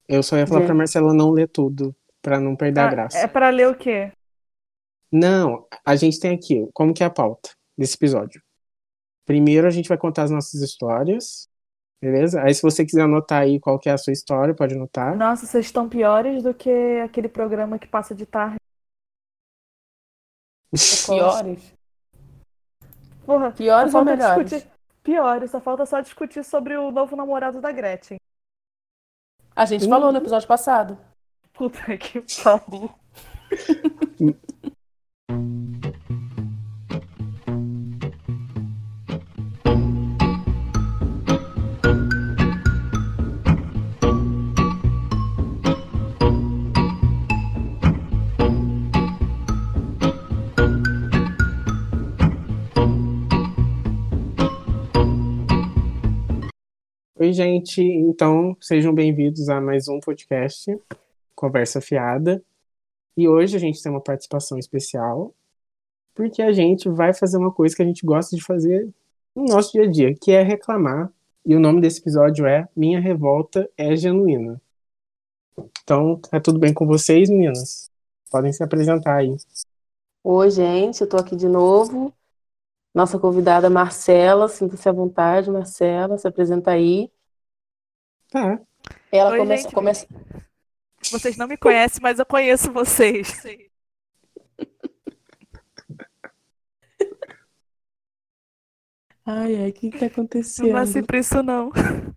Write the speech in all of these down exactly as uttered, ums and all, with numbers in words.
Eu só ia falar pra Gente. Marcela não ler tudo, pra não perder a Ah, é graça. pra ler o quê? Não, a gente tem aqui, como que é a pauta desse episódio? Primeiro a gente vai contar as nossas histórias, beleza? Aí se você quiser anotar aí qual que é a sua história, pode anotar. Nossa, vocês estão piores do que aquele programa que passa de tarde. Piores? Porra, só Piores ou falta melhores? discutir. Piores, só falta só discutir sobre o novo namorado da Gretchen. A gente falou no episódio passado. Puta que pariu. Oi, gente. Então, sejam bem-vindos a mais um podcast, Conversa Fiada. E hoje a gente tem uma participação especial, porque a gente vai fazer uma coisa que a gente gosta de fazer no nosso dia a dia, que é reclamar. E o nome desse episódio é Minha Revolta é Genuína. Então, é tudo bem com vocês, meninas? Podem se apresentar aí. Oi, gente, eu tô aqui de novo. Nossa convidada Marcela, sinta-se à vontade, Marcela, se apresenta aí. Tá. Ela Oi, começa, gente. começa... Vocês não me conhecem, mas eu conheço vocês. Ai, ai, o que que tá Não acontecendo? nasci pra isso, não.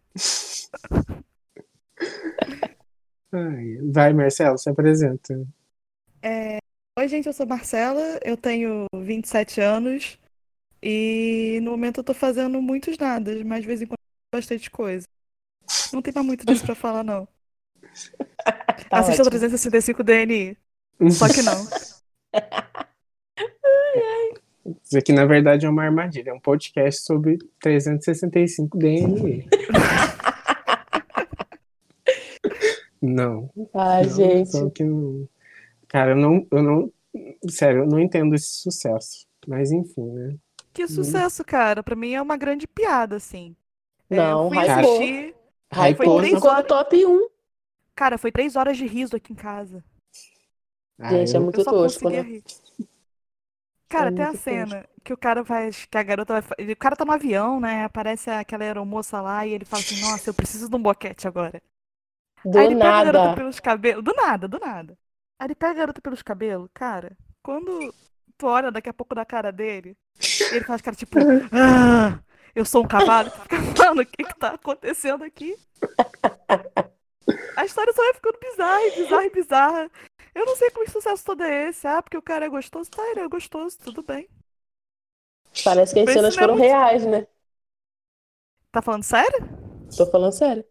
Ai, vai, Marcelo, se apresenta. É... Oi, gente, eu sou Marcela, eu tenho vinte e sete anos e no momento eu tô fazendo muitos nadas, mas de vez em quando bastante coisa. Não tem mais muito disso pra falar, não. Tá Assista o ótimo. trezentos e sessenta e cinco D N I. Só que não. Isso aqui, na verdade, é uma armadilha. É um podcast sobre trezentos e sessenta e cinco D N I. Não. Ai, não, gente. só que não. Cara, eu não, eu não. Sério, eu não entendo esse sucesso. Mas enfim, né? Que sucesso, cara. Pra mim é uma grande piada, assim. É, eu Não, fui Cara, hypou. assistir. Foi Hypou, três ficou no horas. top um. Cara, foi três horas de riso aqui em casa. Ah, Gente, é eu- muito Eu só tosco, conseguia né? rir. Cara, É até a muito cena que o cara faz, que a garota vai. fa- O cara tá no avião, né? Aparece aquela aeromoça lá e ele fala assim: Nossa, eu preciso de um boquete agora. Aí Do ele pega a garota nada. pelos cabelos. Do nada, do nada. Aí ele pega a garota pelos cabelos, cara. Quando tu olha daqui a pouco da cara dele, ele faz cara tipo: Ah, eu sou um cavalo. Tu fica falando o que que tá acontecendo aqui. A história só vai ficando bizarra, e bizarra e bizarra. Eu não sei como esse sucesso todo é esse. Ah, porque o cara é gostoso. Tá, ele é gostoso, tudo bem. Parece que as Mas cenas isso não é foram muito. reais, né? Tá falando sério? Tô falando sério.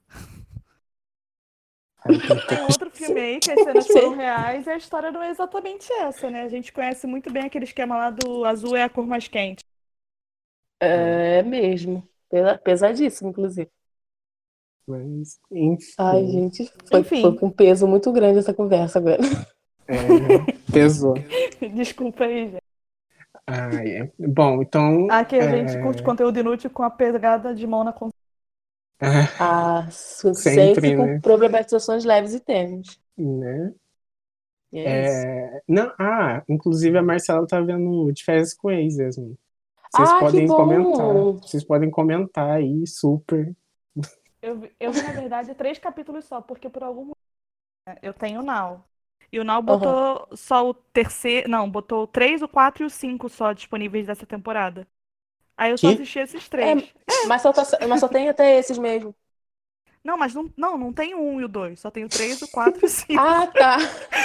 Ai, tem que ter- Tem outro filme aí que as cenas Sim. foram reais e a história não é exatamente essa, né? A gente conhece muito bem aquele esquema lá do azul é a cor mais quente. É mesmo. Pesa- Pesadíssimo, inclusive. Mas, Ai, enfim. gente, foi, foi Enfim, com peso muito grande essa conversa agora. É, né? Pesou. desculpa aí, gente. Ai, é. Bom, então. Aqui a gente curte É... conteúdo inútil com a pegada de mão na consciência. Ah, su- sempre Sempre, com né? problematizações leves e tênues. né? E é isso. É... Não, ah, inclusive a Marcela tá vendo de férias com ex, Yasmin. Vocês Ah, que podem comentar. bom! Vocês podem comentar aí, super. Eu, vi- eu vi, na verdade, três capítulos só, porque por algum motivo né, eu tenho o Now. E o Now Aham. botou só o terceiro. Não, botou o três, o quatro e o cinco só disponíveis dessa temporada. Aí eu só Que? assisti esses É, três. mas só, tá- mas só tem até esses mesmo. Não, mas não, não, não tem o um e o dois. Só tem o três, o quatro e o cinco. Ah, tá.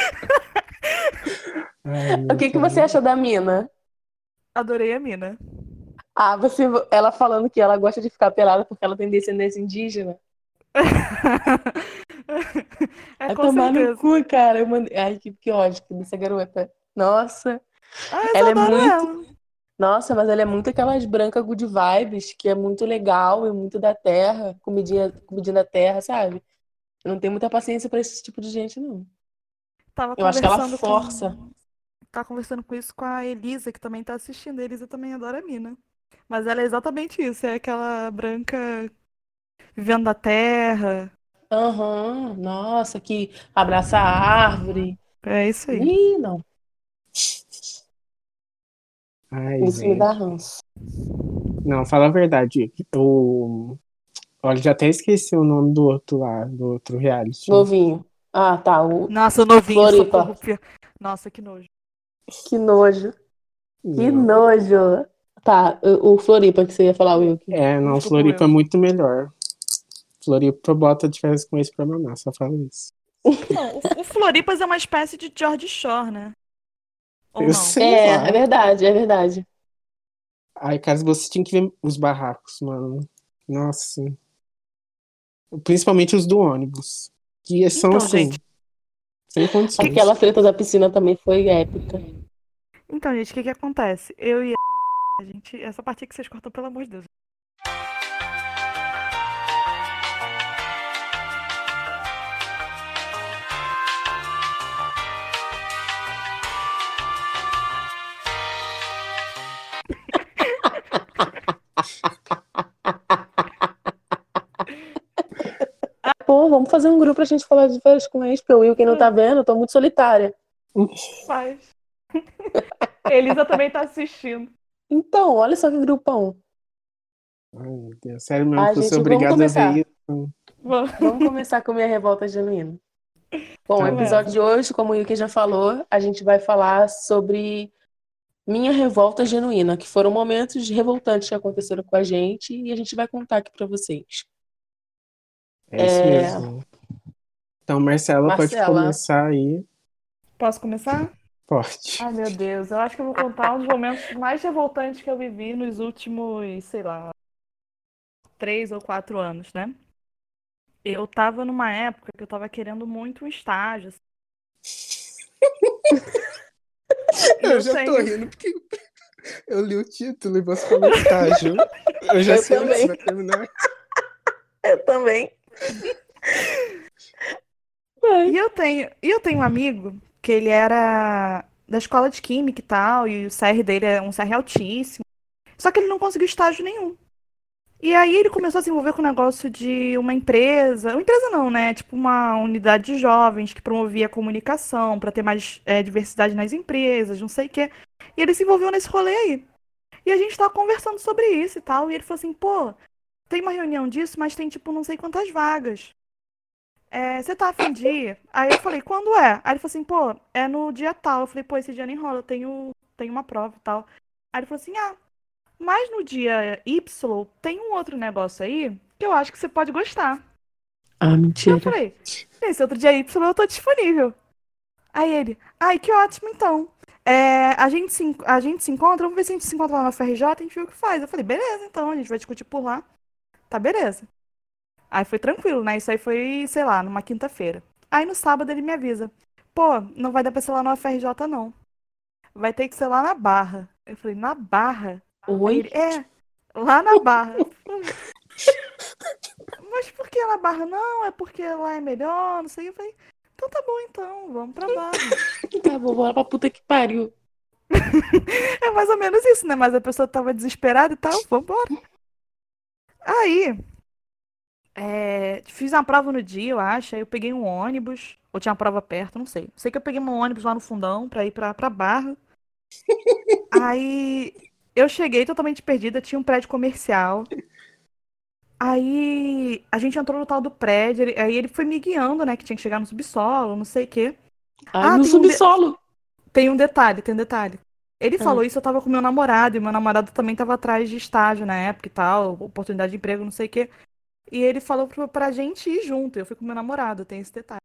Ai, O meu que que pai. você achou da mina? Adorei a mina. Ah, você, ela falando que ela gosta de ficar pelada porque ela tem descendência indígena. É, Vai com tomar no certeza. cu, cara. Eu mandei... Ai, que, que ódio dessa garota. Nossa, Ah, eu só ela é adoro muito. ela. Nossa, mas ela é muito aquelas brancas good vibes, que é muito legal e muito da terra, comidinha, comidinha da terra, sabe? Eu não tenho muita paciência pra esse tipo de gente, não. Tava Eu acho que ela conversando força. com. Tava conversando com isso com a Elisa, que também tá assistindo. A Elisa também adora a mina. Mas ela é exatamente isso, é aquela branca vivendo da terra. Aham, nossa, que abraça a árvore. É isso aí. Ih, não. Ai, Isso me dá gente. ranço. Não, fala a verdade. Eu... Olha, já até esqueci o nome do outro lá, do outro reality. Novinho. Ah, tá. O Nossa, o novinho, Floripa. socorro. Fia- Nossa, que nojo. Que nojo. Que Não. nojo. Tá, o o Floripa que você ia falar, Wilkie. É, não, Desculpa, Floripa é Will. muito melhor. Floripa bota de férias com esse pra mamar, só falo isso. Não, o, o Floripas é uma espécie de George Shore, né? Ou Eu não? sei É, lá. é verdade, é verdade. Ai, caso você tinha que ver os barracos, mano. Nossa. Principalmente os do ônibus. Que são Então, assim, gente. sem condições. Aquela treta da piscina também foi épica. Então, gente, o que que acontece? Eu e a gente. Essa parte que vocês cortam, pelo amor de Deus. Pô, vamos fazer um grupo pra gente falar de férias com ex, porque o Wilkie não tá vendo, eu tô muito solitária. Faz. Elisa também tá assistindo. Então, olha só que grupão. Ai, meu Deus. Sério mesmo Ai, que você é gente, vamos obrigado a começar. ver isso. Vamos. Vamos começar com minha revolta genuína. Bom, o Tá episódio de hoje, como o Wilkie já falou, a gente vai falar sobre minha revolta genuína, que foram momentos revoltantes que aconteceram com a gente e a gente vai contar aqui pra vocês. É isso É, mesmo. Então, Marcela, pode Marcela. começar aí. Posso começar? Pode. Ai, meu Deus, eu acho que eu vou contar um dos momentos mais revoltantes que eu vivi nos últimos, sei lá, três ou quatro anos, né? Eu tava numa época que eu tava querendo muito um estágio. assim. E Eu eu já tô tenho. rindo porque eu li o título e você falou estágio. Eu já Eu sei onde também. você vai terminar. Eu também. E eu tenho, e eu tenho um amigo que ele era da escola de química e tal, e o C R dele é um C R altíssimo. Só que ele não conseguiu estágio nenhum. E aí ele começou a se envolver com o negócio de uma empresa, uma empresa não, né? Tipo uma unidade de jovens que promovia a comunicação para ter mais é, diversidade nas empresas, não sei o quê. E ele se envolveu nesse rolê aí. E a gente tava conversando sobre isso e tal, e ele falou assim, pô, tem uma reunião disso, mas tem tipo não sei quantas vagas. É, você tá a fim de ir? Aí eu falei, quando é? Aí ele falou assim, pô, é no dia tal. Eu falei, pô, esse dia não enrola, eu tenho, tenho uma prova e tal. Aí ele falou assim, ah, mas no dia Y tem um outro negócio aí que eu acho que você pode gostar. Ah, Aí eu mentira. falei, nesse outro dia Y eu tô disponível. Aí ele, ai, que ótimo então. É, a gente se, en- a gente se encontra, vamos ver se a gente se encontra lá na F R J, a gente vê o que faz. Eu falei, beleza, então, a gente vai discutir por lá. Tá, beleza. Aí foi tranquilo, né? Isso aí foi, sei lá, numa quinta-feira. Aí no sábado ele me avisa, pô, não vai dar pra ser lá na F R J não. Vai ter que ser lá na Barra. Eu falei, na Barra? Aí Oi? ele, é, lá na Barra. Eu falei, mas por que na Barra? Não, é porque lá é melhor, não sei. Eu falei, então tá bom então, vamos pra Barra. Tá bom, bora pra puta que pariu. É mais ou menos isso, né? Mas a pessoa tava desesperada e tal, vambora. Aí, é, fiz uma prova no dia, eu acho. Aí eu peguei um ônibus, ou tinha uma prova perto, não sei. Sei que eu peguei um ônibus lá no fundão pra ir pra, pra Barra. Aí eu cheguei totalmente perdida, tinha um prédio comercial. Aí a gente entrou no tal do prédio, ele- aí ele foi me guiando, né? Que tinha que chegar no subsolo, não sei o quê. Ai, Ah, no tem um, de- subsolo. tem um detalhe, tem um detalhe. Ele Ah. falou isso, eu tava com meu namorado, e meu namorado também tava atrás de estágio na época e tal, oportunidade de emprego, não sei o quê. E ele falou pra, pra gente ir junto. Eu fui com meu namorado, tem esse detalhe.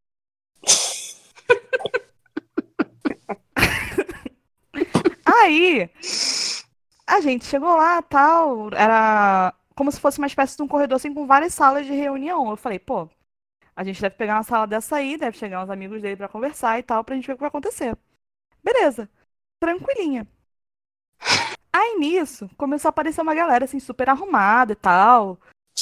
Aí, a gente chegou lá, tal, era como se fosse uma espécie de um corredor assim com várias salas de reunião. Eu falei, pô, a gente deve pegar uma sala dessa aí, deve chegar uns amigos dele pra conversar e tal, pra gente ver o que vai acontecer. Beleza, tranquilinha. Aí nisso, começou a aparecer uma galera assim, super arrumada e tal.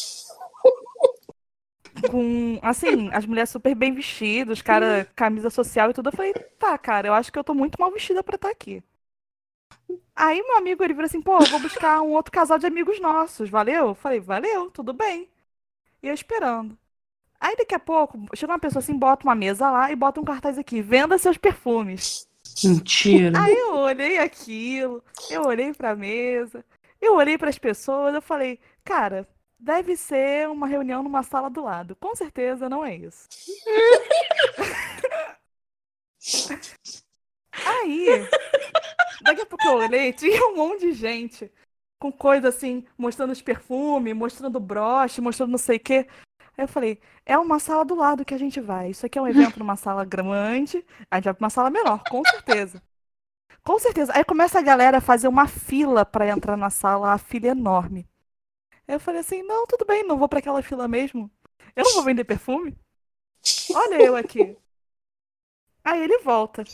Com, assim, as mulheres super bem vestidas, cara, camisa social e tudo. Eu falei, tá, cara, eu acho que eu tô muito mal vestida pra estar aqui. Aí meu amigo, ele virou assim, pô, eu vou buscar um outro casal de amigos nossos, valeu? Eu falei, valeu, tudo bem. E eu esperando. Aí daqui a pouco, chega uma pessoa assim, bota uma mesa lá e bota um cartaz aqui, venda seus perfumes. Mentira. Aí eu olhei aquilo, eu olhei pra mesa, eu olhei pras pessoas, eu falei, cara, deve ser uma reunião numa sala do lado. Com certeza não é isso. Aí, daqui a pouco eu olhei, tinha um monte de gente com coisa assim, mostrando os perfumes, mostrando broche, mostrando não sei o quê. Aí eu falei, é uma sala do lado que a gente vai. Isso aqui é um evento numa sala grande, a gente vai pra uma sala menor, com certeza. Com certeza. Aí começa a galera a fazer uma fila pra entrar na sala, a fila é enorme. Aí eu falei assim, não, tudo bem, não vou pra aquela fila mesmo. Eu não vou vender perfume. Olha eu aqui. Aí ele volta.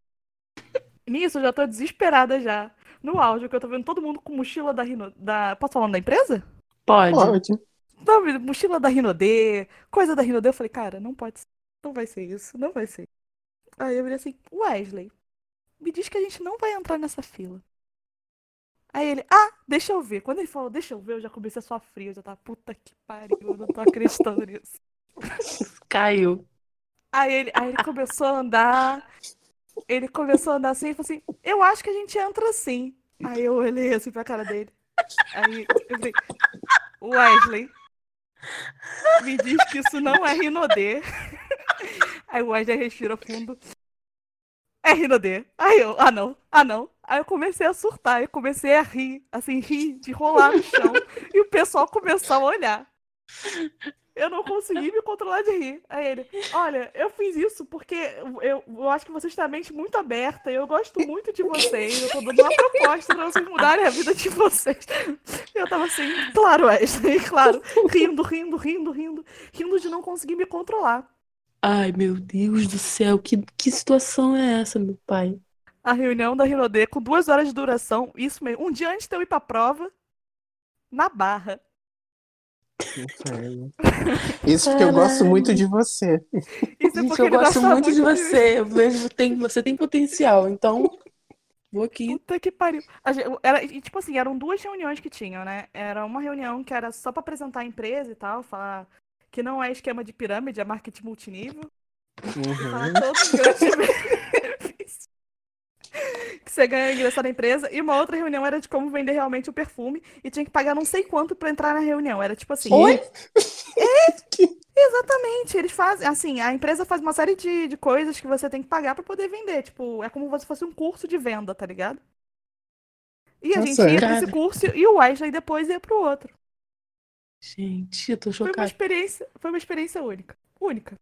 Nisso eu já tô desesperada já. No áudio, que eu tô vendo todo mundo com mochila da Rino... Da... Posso falar o nome da empresa? Pode. Pode. Sabe, mochila da Rinodê, coisa da Rinodê. Eu falei, cara, não pode ser. Não vai ser isso, não vai ser. Aí eu falei assim, Wesley, me diz que a gente não vai entrar nessa fila. Aí ele, ah, deixa eu ver. Quando ele falou, deixa eu ver, eu já comecei a suar frio. Eu já tava, puta que pariu, eu não tô acreditando nisso. Caiu. Aí ele, aí ele começou a andar. Ele começou a andar assim e falou assim, eu acho que a gente entra assim. Aí eu olhei assim pra cara dele. Aí eu falei, Wesley, me diz que isso não é Rinodê. Aí o Wesley respira fundo. É Rinodê. Aí eu, ah não, ah não. Aí eu comecei a surtar, eu comecei a rir, assim, rir, de rolar no chão. E o pessoal começou a olhar. Eu não consegui me controlar de rir. Aí ele, olha, eu fiz isso porque eu, eu acho que vocês têm a mente muito aberta e eu gosto muito de vocês. Eu tô dando uma proposta pra vocês mudarem a vida de vocês. Eu tava assim, claro, Wesley, claro. Rindo, rindo, rindo, rindo. Rindo de não conseguir me controlar. Ai, meu Deus do céu, que, que situação é essa, meu pai? A reunião da Rinodê com duas horas de duração, isso mesmo, um dia antes de eu ir pra prova, na Barra. Inferno. Isso porque eu gosto muito de você. Isso é Gente, porque eu ele gosto gosta muito de você. Eu vejo que tem, você tem potencial, então vou aqui. Puta que pariu. A gente- Era, e, tipo assim, eram duas reuniões que tinham, né? Era uma reunião que era só pra apresentar a empresa e tal, falar que não é esquema de pirâmide, é marketing multinível. Falar Uhum. todos os grandes benefícios que você ganha ingressar na empresa. E uma outra reunião era de como vender realmente o perfume e tinha que pagar não sei quanto pra entrar na reunião. Era tipo assim. Oi? Exatamente, eles fazem, assim, a empresa faz uma série de, de coisas que você tem que pagar pra poder vender. Tipo, é como se fosse um curso de venda, tá ligado? E a Tá gente certo. ia pra esse Cara. curso e o Wesley depois ia pro outro. Gente, eu tô Foi uma chocada. experiência, foi uma experiência única. Única.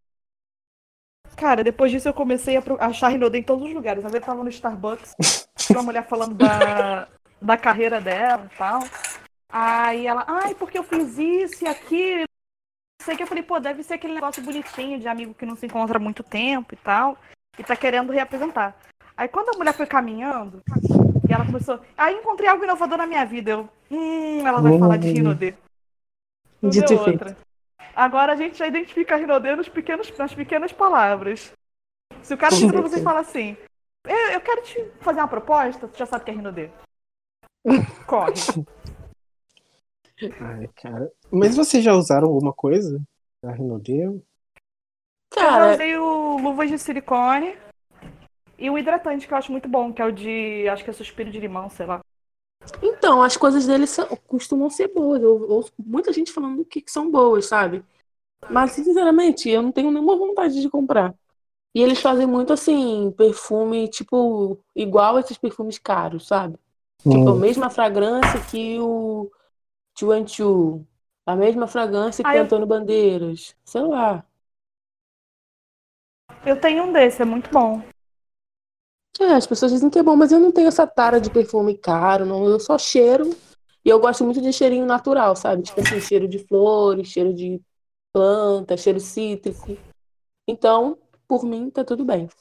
Cara, depois disso eu comecei a pro- achar Rinodê em todos os lugares. Uma vez eu tava no Starbucks, tinha uma mulher falando da, da carreira dela e tal. Aí ela, ai, porque eu fiz isso e aquilo. Sei que eu falei, pô, deve ser aquele negócio bonitinho de amigo que não se encontra há muito tempo e tal. E tá querendo reapresentar. Aí quando a mulher foi caminhando, e ela começou. Aí encontrei algo inovador na minha vida. Eu, hum, ela vai falar de Hum. Rinodê. Não Dito deu e feito. outra. Agora a gente já identifica a Rinodê nos pequenos, nas pequenas palavras. Se o cara chega pra você e fala assim, eu, eu quero te fazer uma proposta, tu já sabe que é Rinodê. Corre. Ai, cara. Mas vocês já usaram alguma coisa da Rinodê? Eu já Cara, usei o luvas de silicone e o hidratante, que eu acho muito bom, que é o de, acho que é suspiro de limão, sei lá. então, as coisas dele são- costumam ser boas. Eu ouço muita gente falando que que são boas, sabe? Mas, sinceramente, eu não tenho nenhuma vontade de comprar. E eles fazem muito, assim, perfume, tipo, igual esses perfumes caros, sabe? Tipo, a Hum. mesma fragrância que o Two and Two. A mesma fragrância que Ah, o eu- Antônio Bandeiras. Sei lá. Eu tenho um desse, é muito bom. É, as pessoas dizem que é bom, mas eu não tenho essa tara de perfume caro, não. Eu só cheiro. E eu gosto muito de cheirinho natural, sabe? Tipo assim, cheiro de flores, cheiro de planta, cheiro cítrico. Então, por mim, tá tudo bem.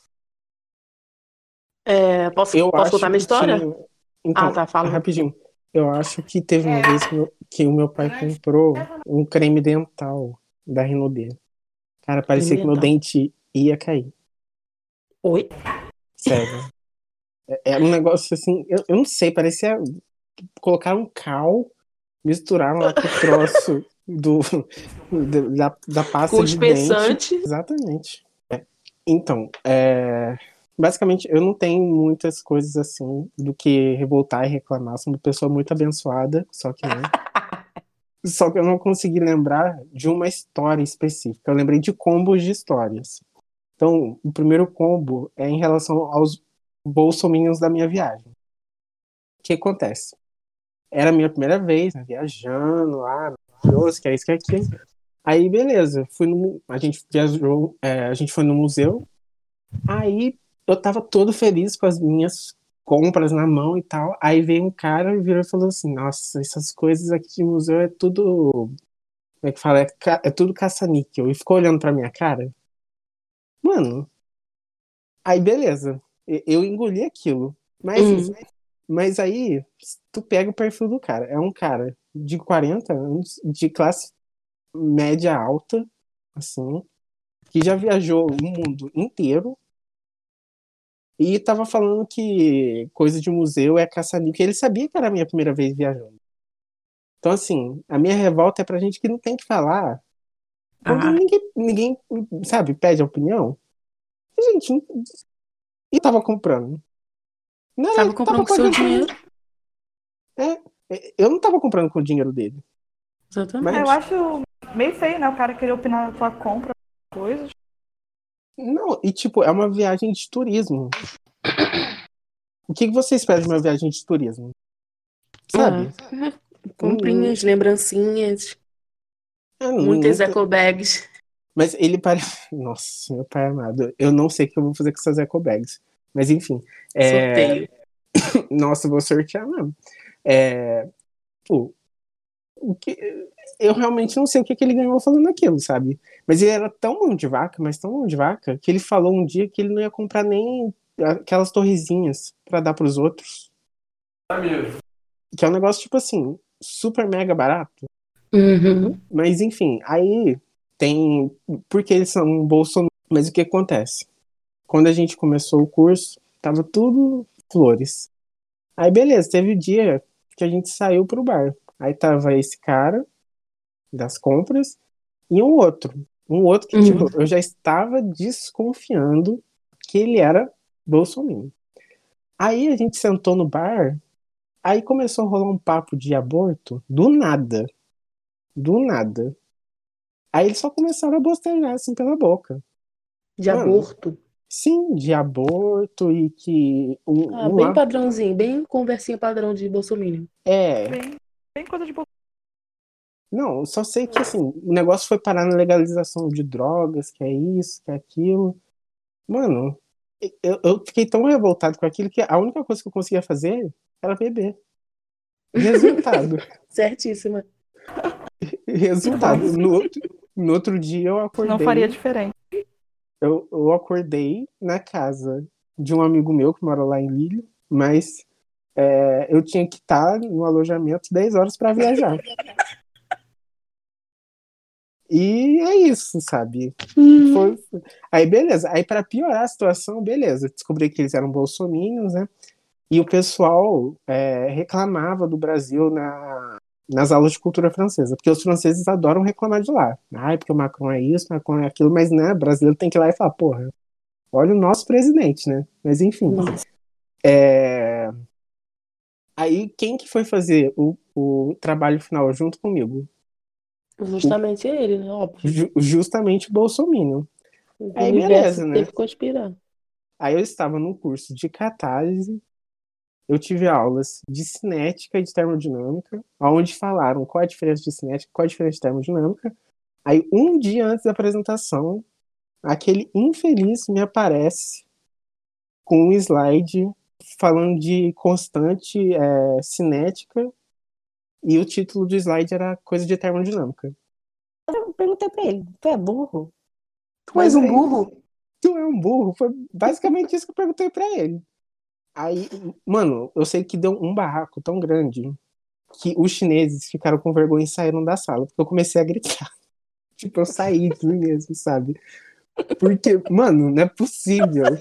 É, posso, Eu posso acho contar minha que história? tinha. Então, Ah, tá, fala. rapidinho. Eu acho que teve uma vez que, meu- que o meu pai comprou um creme dental da Rinodê. Cara, parecia Creme que meu dental. dente ia cair. Oi? Sério. É- Era um negócio assim, eu, eu não sei, parecia colocar um cal, misturaram lá com o troço. do, da, da pasta Com de espessante. dente. Exatamente. É. Então, é, basicamente, eu não tenho muitas coisas assim do que revoltar e reclamar. Sou uma pessoa muito abençoada, só que não. Só que eu não consegui lembrar de uma história específica. Eu lembrei de combos de histórias. Então, o primeiro combo é em relação aos bolsominions da minha viagem. O que acontece? Era a minha primeira vez, né, viajando lá, maravilhoso, que é isso que é aquilo. Aí, beleza, fui no, a gente viajou, é, a gente foi no museu. Aí, eu tava todo feliz com as minhas compras na mão e tal. Aí veio um cara e virou e falou assim: Nossa, essas coisas aqui de museu é tudo. Como é que fala? É, ca- é tudo caça-níquel. E ficou olhando pra minha cara. Mano, aí beleza. E- Eu engoli aquilo. Mas, Hum. mas aí, tu pega o perfil do cara. É um cara de quarenta anos, de classe média alta, assim, que já viajou o mundo inteiro e tava falando que coisa de museu é caça-níquel. Ele sabia que era a minha primeira vez viajando. Então, assim, a minha revolta é pra gente que não tem que falar quando Ah, ninguém, ninguém sabe, pede opinião. A gente, e tava comprando. Não era, tava comprando tava com seu pagando por mim. dinheiro. É, eu não tava comprando com o dinheiro dele. É, eu Exatamente. acho meio feio, né? O cara querer opinar na tua compra, coisas. Não, e tipo, é uma viagem de turismo. O que que você espera de uma viagem de turismo? Sabe? Ah, Hum, comprinhas, lembrancinhas, é, muitas nunca. eco bags. Mas ele parece. Nossa, meu pai amado. Eu não sei o que eu vou fazer com essas eco bags. Mas enfim. É... Sorteio. Nossa, eu vou sortear mesmo. É... Pô, o que... Eu realmente não sei o que, que ele ganhou falando aquilo, sabe? Mas ele era tão mão de vaca, mas tão mão de vaca, que ele falou um dia que ele não ia comprar nem aquelas torrezinhas pra dar pros outros. Que é um negócio, tipo assim, super mega barato. Uhum. Mas enfim, aí tem. Porque eles são bolsonaristas. Mas o que acontece? Quando a gente começou o curso, tava tudo flores. Aí beleza, teve o dia que a gente saiu pro bar. Aí tava esse cara das compras e um outro. Um outro que, tipo, Uhum. eu já estava desconfiando que ele era bolsominion. Aí a gente sentou no bar, aí começou a rolar um papo de aborto do nada. Do nada. Aí eles só começaram a bostejar assim pela boca. De Mano, aborto. sim, de aborto e que Ah, um, um bem lá. padrãozinho, bem conversinha padrão de Bolsonaro. É. Bem, bem coisa de bolso. Não, eu só sei que assim, o negócio foi parar na legalização de drogas, que é isso, que é aquilo. Mano, eu, eu fiquei tão revoltado com aquilo que a única coisa que eu conseguia fazer era beber. Resultado. Certíssima. Resultado. No outro, no outro dia eu Não faria acordei. diferente. Eu, eu acordei na casa de um amigo meu que mora lá em Lírio, mas é, eu tinha que estar no alojamento dez horas para viajar. E é isso, sabe? Foi, foi. Aí, beleza. Aí, para piorar a situação, beleza. Descobri que eles eram bolsominions, né? E o pessoal é, reclamava do Brasil na, nas aulas de cultura francesa, porque os franceses adoram reclamar de lá. Ai, porque o Macron é isso, o Macron é aquilo, mas né, o brasileiro tem que ir lá e falar, porra, olha o nosso presidente, né? Mas enfim. Nossa, É... Aí, quem que foi fazer o, o trabalho final junto comigo? O, justamente ele, né? Óbvio. ju- justamente o Bolsonaro. O Aí, universo beleza, né? teve que conspirar. Aí eu estava num curso de catálise, eu tive aulas de cinética e de termodinâmica, onde falaram qual é a diferença de cinética, qual é a diferença de termodinâmica. Aí, um dia antes da apresentação, aquele infeliz me aparece com um slide falando de constante é, cinética e o título do slide era coisa de termodinâmica. Eu perguntei pra ele, tu é burro? Tu és Mas um aí, burro? tu é um burro? Foi basicamente isso que eu perguntei pra ele. Aí, mano, eu sei que deu um barraco tão grande que os chineses ficaram com vergonha e saíram da sala, porque eu comecei a gritar. Tipo, eu saí de mim mesmo, sabe? Porque, mano, não é possível.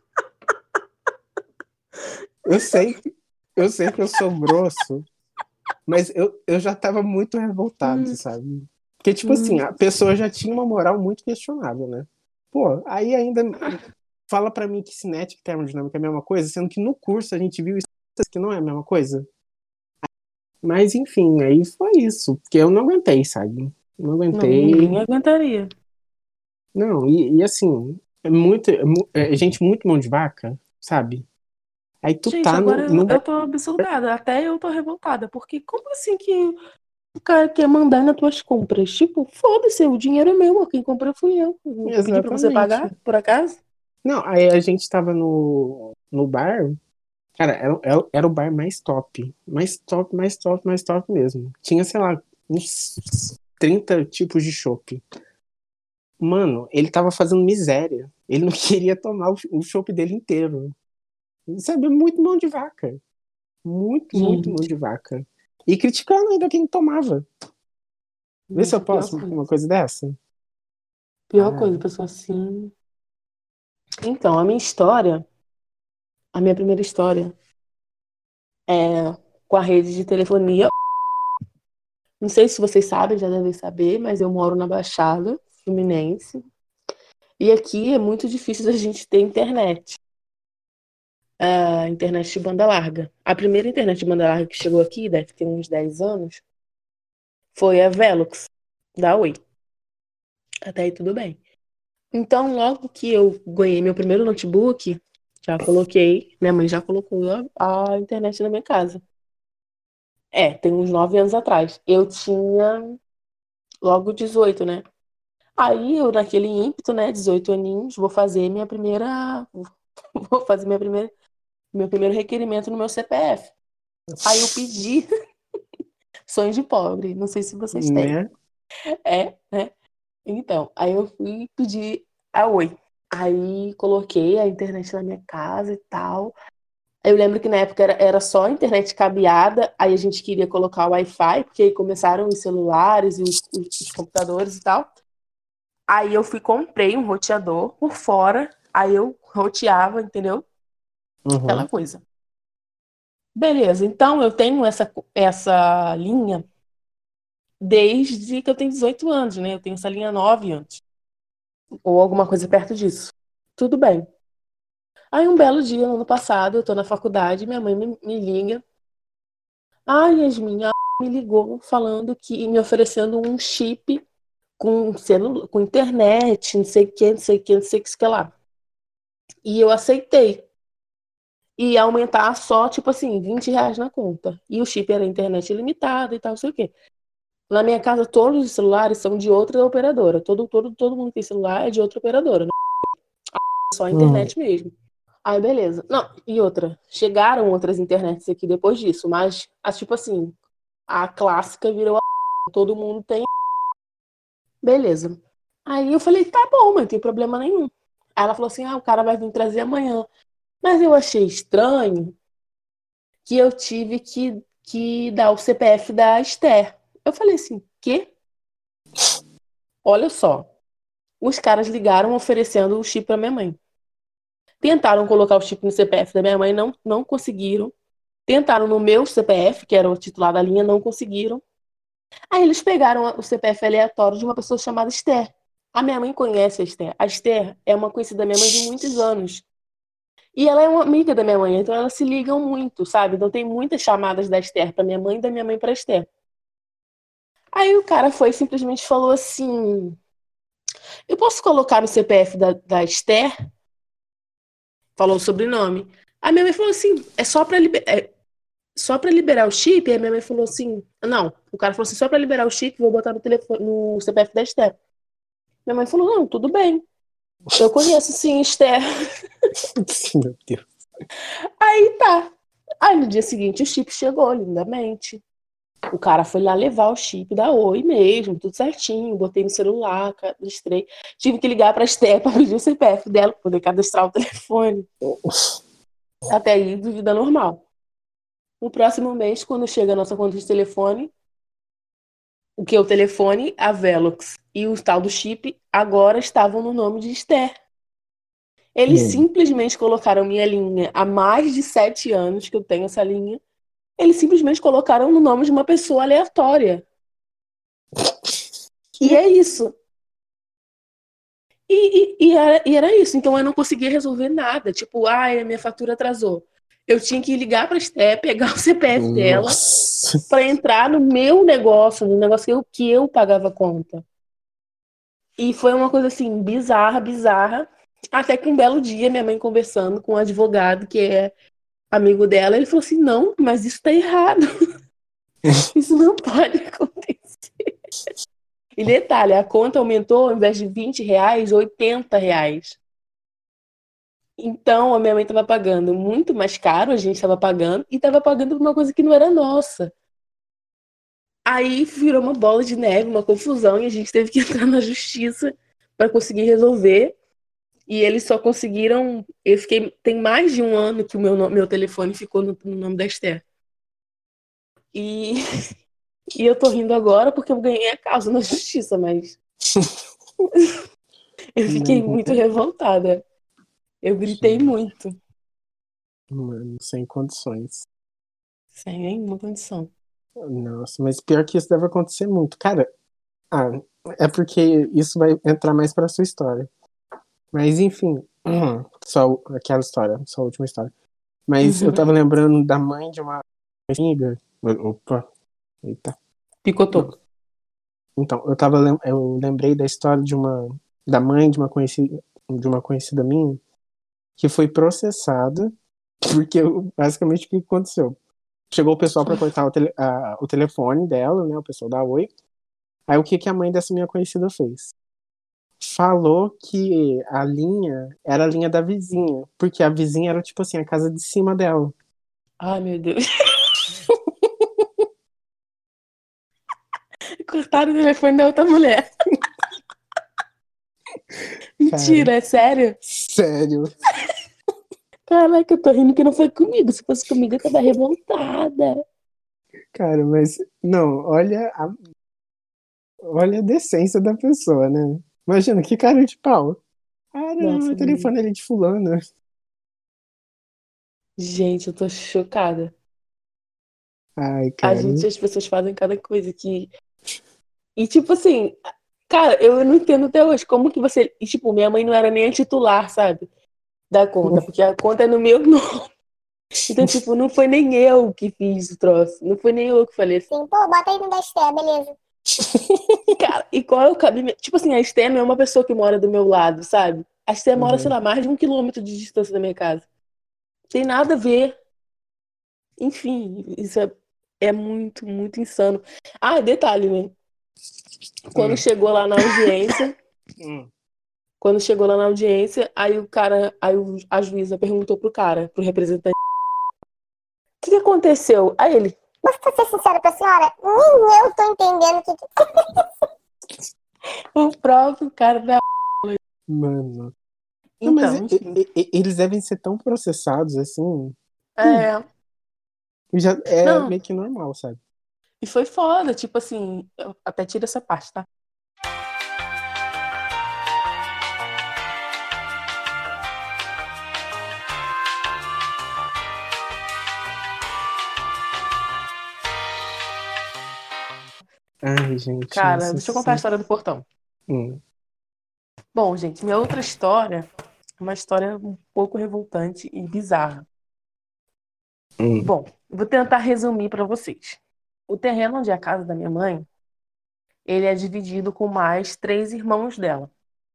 Eu sei, eu sei que eu sou grosso, Mas eu, eu já tava muito revoltado, Hum. sabe? Porque, tipo Hum. assim, a pessoa já tinha uma moral muito questionável, né? Pô, aí ainda fala pra mim que cinética e termodinâmica é a mesma coisa, sendo que no curso a gente viu isso que não é a mesma coisa. Mas, enfim, aí foi isso. Porque eu não aguentei, sabe? Não Não, aguentei. ninguém aguentaria. Não, e, e assim, é muito. É, mu- é gente muito mão de vaca, sabe? Aí tu Gente, tá no, agora eu, no. eu tô absurdada. Até eu tô revoltada. Porque como assim que o cara quer mandar nas tuas compras? Tipo, foda-se, o dinheiro é meu. Quem comprou fui eu. Eu pedi pra você Exatamente. pagar, por acaso? Não, aí a gente tava no, no bar. Cara, era, era, era o bar mais top. Mais top, mais top, mais top mesmo. Tinha, sei lá, uns trinta tipos de chopp. Mano, ele tava fazendo miséria. Ele não queria tomar o, o chopp dele inteiro. Sabe, muito mão de vaca. Muito, muito mão Gente, de vaca. E criticando ainda quem tomava. Vê se eu nossa, pior posso coisa. uma coisa dessa. Pior Ah, coisa, pessoa assim. Então, a minha história, a minha primeira história é com a rede de telefonia. Não sei se vocês sabem, já devem saber, mas eu moro na Baixada Fluminense. E aqui é muito difícil da gente ter internet. A internet de banda larga. A primeira internet de banda larga que chegou aqui, deve ter uns dez anos, foi a Velox, da Oi. Até aí tudo bem. Então, logo que eu ganhei meu primeiro notebook, já coloquei, minha mãe já colocou a, a internet na minha casa. É, tem uns nove anos atrás. Eu tinha logo dezoito, né? Aí eu, naquele ímpeto, né, dezoito aninhos, vou fazer minha primeira. Vou fazer minha primeira, meu primeiro requerimento no meu C P F. Aí eu pedi. Sonho de pobre, não sei se vocês têm. né? É, né? Então, aí eu fui pedir a Oi. Aí coloquei a internet na minha casa e tal. Eu lembro que na época era, era só internet cabeada, aí a gente queria colocar o Wi-Fi, porque aí começaram os celulares e os, os, os computadores e tal. Aí eu fui, comprei um roteador por fora, aí eu roteava, entendeu? Aquela Uhum. coisa. Beleza, então eu tenho essa, essa linha desde que eu tenho dezoito anos, né? Eu tenho essa linha há nove anos, ou alguma coisa perto disso. Tudo bem. Aí um belo dia, no ano passado, eu tô na faculdade, minha mãe me, me liga. Ai, Yasmin, a me ligou falando que me oferecendo um chip com celu com internet, não sei o que, não sei o que, não sei o que, que lá. E eu aceitei. E ia aumentar só, tipo assim, vinte reais na conta. E o chip era internet ilimitada e tal, não sei o quê. Na minha casa, todos os celulares são de outra operadora. Todo, todo, todo mundo que tem celular é de outra operadora. Não é só a Uhum. internet mesmo. Aí, beleza. Não, e outra. Chegaram outras internets aqui depois disso, mas, a, tipo assim, a clássica virou a... Todo mundo tem. Beleza. Aí eu falei, tá bom, mas não tem problema nenhum. Aí ela falou assim, ah, o cara vai vir trazer amanhã. Mas eu achei estranho que eu tive que, que dar o C P F da Esther. Eu falei assim, quê? Olha só. Os caras ligaram oferecendo o chip pra minha mãe. Tentaram colocar o chip no C P F da minha mãe, não, não conseguiram. Tentaram no meu C P F, que era o titular da linha, não conseguiram. Aí eles pegaram o C P F aleatório de uma pessoa chamada Esther. A minha mãe conhece a Esther. A Esther é uma conhecida da minha mãe de muitos anos. E ela é uma amiga da minha mãe, então elas se ligam muito, sabe? Então tem muitas chamadas da Esther pra minha mãe e da minha mãe pra Esther. Aí o cara foi e simplesmente falou assim: eu posso colocar no C P F da, da Esther? Falou o sobrenome. Aí minha mãe falou assim: é só pra, liber... é só pra liberar o chip? Aí minha mãe falou assim: não. O cara falou assim: só pra liberar o chip, vou botar no, telefone, no C P F da Esther. Minha mãe falou: não, tudo bem. Eu conheço sim, Esther. Meu Deus. Aí tá. Aí no dia seguinte o chip chegou lindamente. O cara foi lá levar o chip da Oi mesmo, tudo certinho. Botei no celular, cadastrei. Tive que ligar pra Esther pra pedir o C P F dela, pra poder cadastrar o telefone. Até aí, vida normal. No próximo mês, quando chega a nossa conta de telefone, o que é o telefone, a Velox e o tal do chip, agora estavam no nome de Esther. Eles Hum. simplesmente colocaram minha linha há mais de sete anos que eu tenho essa linha. Eles simplesmente colocaram no nome de uma pessoa aleatória. E é isso. E, e, e, era, e era isso. Então eu não conseguia resolver nada. Tipo, ai, a minha fatura atrasou. Eu tinha que ligar pra Esté, pegar o C P F dela Nossa. pra entrar no meu negócio, no negócio que eu, que eu pagava a conta. E foi uma coisa assim, bizarra, bizarra. Até que um belo dia, minha mãe conversando com um advogado que é amigo dela, ele falou assim, não, mas isso tá errado. Isso não pode acontecer. E detalhe, a conta aumentou, ao invés de vinte reais, oitenta reais. Então, a minha mãe estava pagando muito mais caro, a gente estava pagando, e estava pagando por uma coisa que não era nossa. Aí virou uma bola de neve, uma confusão, e a gente teve que entrar na justiça para conseguir resolver. E eles só conseguiram. Eu fiquei. Tem mais de um ano que o meu, no- meu telefone ficou no, no nome da Esther. E, e eu tô rindo agora porque eu ganhei a causa na justiça, mas eu fiquei muito revoltada. Eu gritei Gente. muito, Mano, sem condições. sem nenhuma condição. Nossa, mas pior que isso deve acontecer muito. Cara, ah, é porque isso vai entrar mais pra sua história. Mas enfim, só aquela história, só a última história. Mas eu tava lembrando da mãe de uma amiga. Opa, eita. Picotou. Então, eu tava lem- eu lembrei da história de uma da mãe de uma conhecida de uma conhecida minha que foi processada porque eu- basicamente o que aconteceu? Chegou o pessoal pra cortar o, tele- a- o telefone dela, né, o pessoal da Oi. Aí o que que a mãe dessa minha conhecida fez? Falou que a linha era a linha da vizinha, porque a vizinha era tipo assim, a casa de cima dela. Ai, meu Deus. Cortaram o telefone da outra mulher. Mentira, é sério? Sério. Caraca, eu tô rindo que não foi comigo. Se fosse comigo, eu tava revoltada. Cara, mas não, olha a, olha a decência da pessoa, né? Imagina, que cara de pau. Ah, não, Nossa, o telefone ali de fulano. gente, eu tô chocada. Ai, A cara. gente, as pessoas fazem cada coisa que. E tipo assim, cara, eu não entendo até hoje como que você. E, tipo, minha mãe não era nem a titular, sabe? Da conta, porque a conta é no meu nome. Então, tipo, não foi nem eu que fiz o troço. Não foi nem eu que falei assim. Sim, pô, bota aí no da Esté, beleza. Cara, e qual é o cabimento? Tipo assim, a Esté não é uma pessoa que mora do meu lado, sabe? A Esté mora, sei Uhum. lá, mais de um quilômetro de distância da minha casa. Tem nada a ver. Enfim, isso é, é muito, muito insano. Ah, detalhe, né? Quando Hum. chegou lá na audiência, Hum. quando chegou lá na audiência, aí o cara, aí o- a juíza perguntou pro cara, pro representante, o que que aconteceu? Aí ele, Mas pra ser sincero pra senhora, nem eu tô entendendo o que que... o próprio cara da... Mano. Não, mas Então, e- enfim. e- e- eles devem ser tão processados assim. É, Já é não, meio que normal, sabe? e foi foda, tipo assim, eu até tiro essa parte, tá? Ai, gente. Cara, nossa, deixa eu contar a sim. história do portão. Hum. Bom, gente, minha outra história é uma história um pouco revoltante e bizarra. Hum. Bom, vou tentar resumir pra vocês. O terreno onde é a casa da minha mãe, ele é dividido com mais três irmãos dela.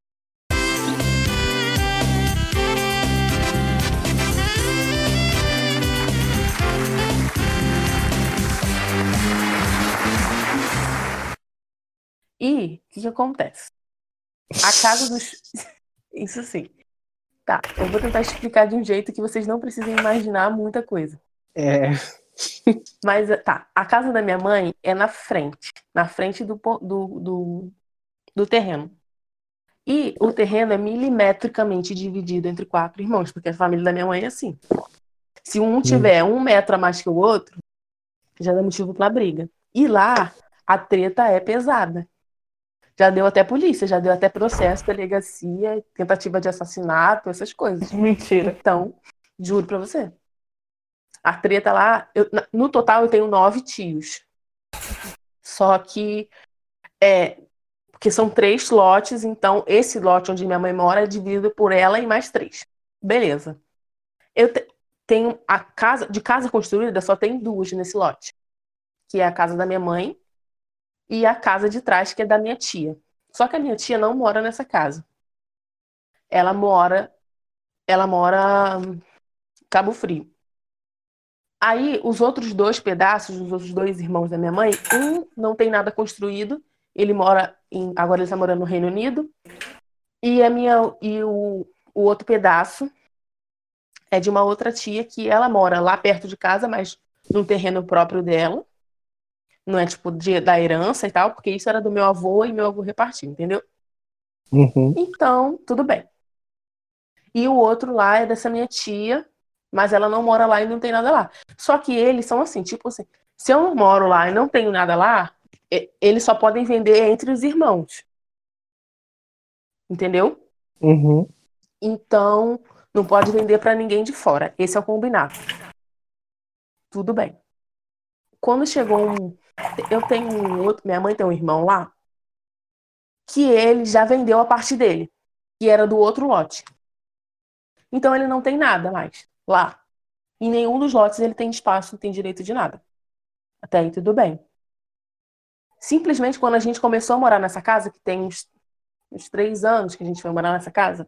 E o que que acontece? A casa dos... Isso sim. Tá, eu vou tentar explicar de um jeito que vocês não precisem imaginar muita coisa. É. Mas, tá, a casa da minha mãe é na frente. Na frente do, po- do, do, do terreno. E o terreno é milimetricamente dividido entre quatro irmãos, porque a família da minha mãe é assim. Se um tiver um metro a mais que o outro, já dá motivo pra briga. E lá, a treta é pesada. Já deu até polícia, já deu até processo, delegacia, tentativa de assassinato, essas coisas. Mentira. Então, juro pra você. A treta lá, eu, no total eu tenho nove tios. Só que é porque são três lotes, então esse lote onde minha mãe mora é dividido por ela e mais três. Beleza. Eu te, tenho a casa, de casa construída, só tem duas nesse lote. Que é a casa da minha mãe e a casa de trás, que é da minha tia. Só que a minha tia não mora nessa casa. Ela mora, ela mora em Cabo Frio. Aí, os outros dois pedaços, os outros dois irmãos da minha mãe, um não tem nada construído, ele mora em, agora ele está morando no Reino Unido, e a minha e o, o outro pedaço é de uma outra tia que ela mora lá perto de casa, mas num terreno próprio dela, não é tipo de, da herança e tal, porque isso era do meu avô e meu avô repartiu, entendeu? Uhum. Então, tudo bem. E o outro lá é dessa minha tia, mas ela não mora lá e não tem nada lá. Só que eles são assim, tipo assim, se eu não moro lá e não tenho nada lá, eles só podem vender entre os irmãos. Entendeu? Uhum. Então, não pode vender pra ninguém de fora. Esse é o combinado. Tudo bem. Quando chegou um... Eu tenho um outro... Minha mãe tem um irmão lá que ele já vendeu a parte dele, que era do outro lote. Então, ele não tem nada mais lá. Em nenhum dos lotes ele tem espaço, não tem direito de nada. Até aí tudo bem. Simplesmente quando a gente começou a morar nessa casa, que tem uns, uns três anos que a gente foi morar nessa casa,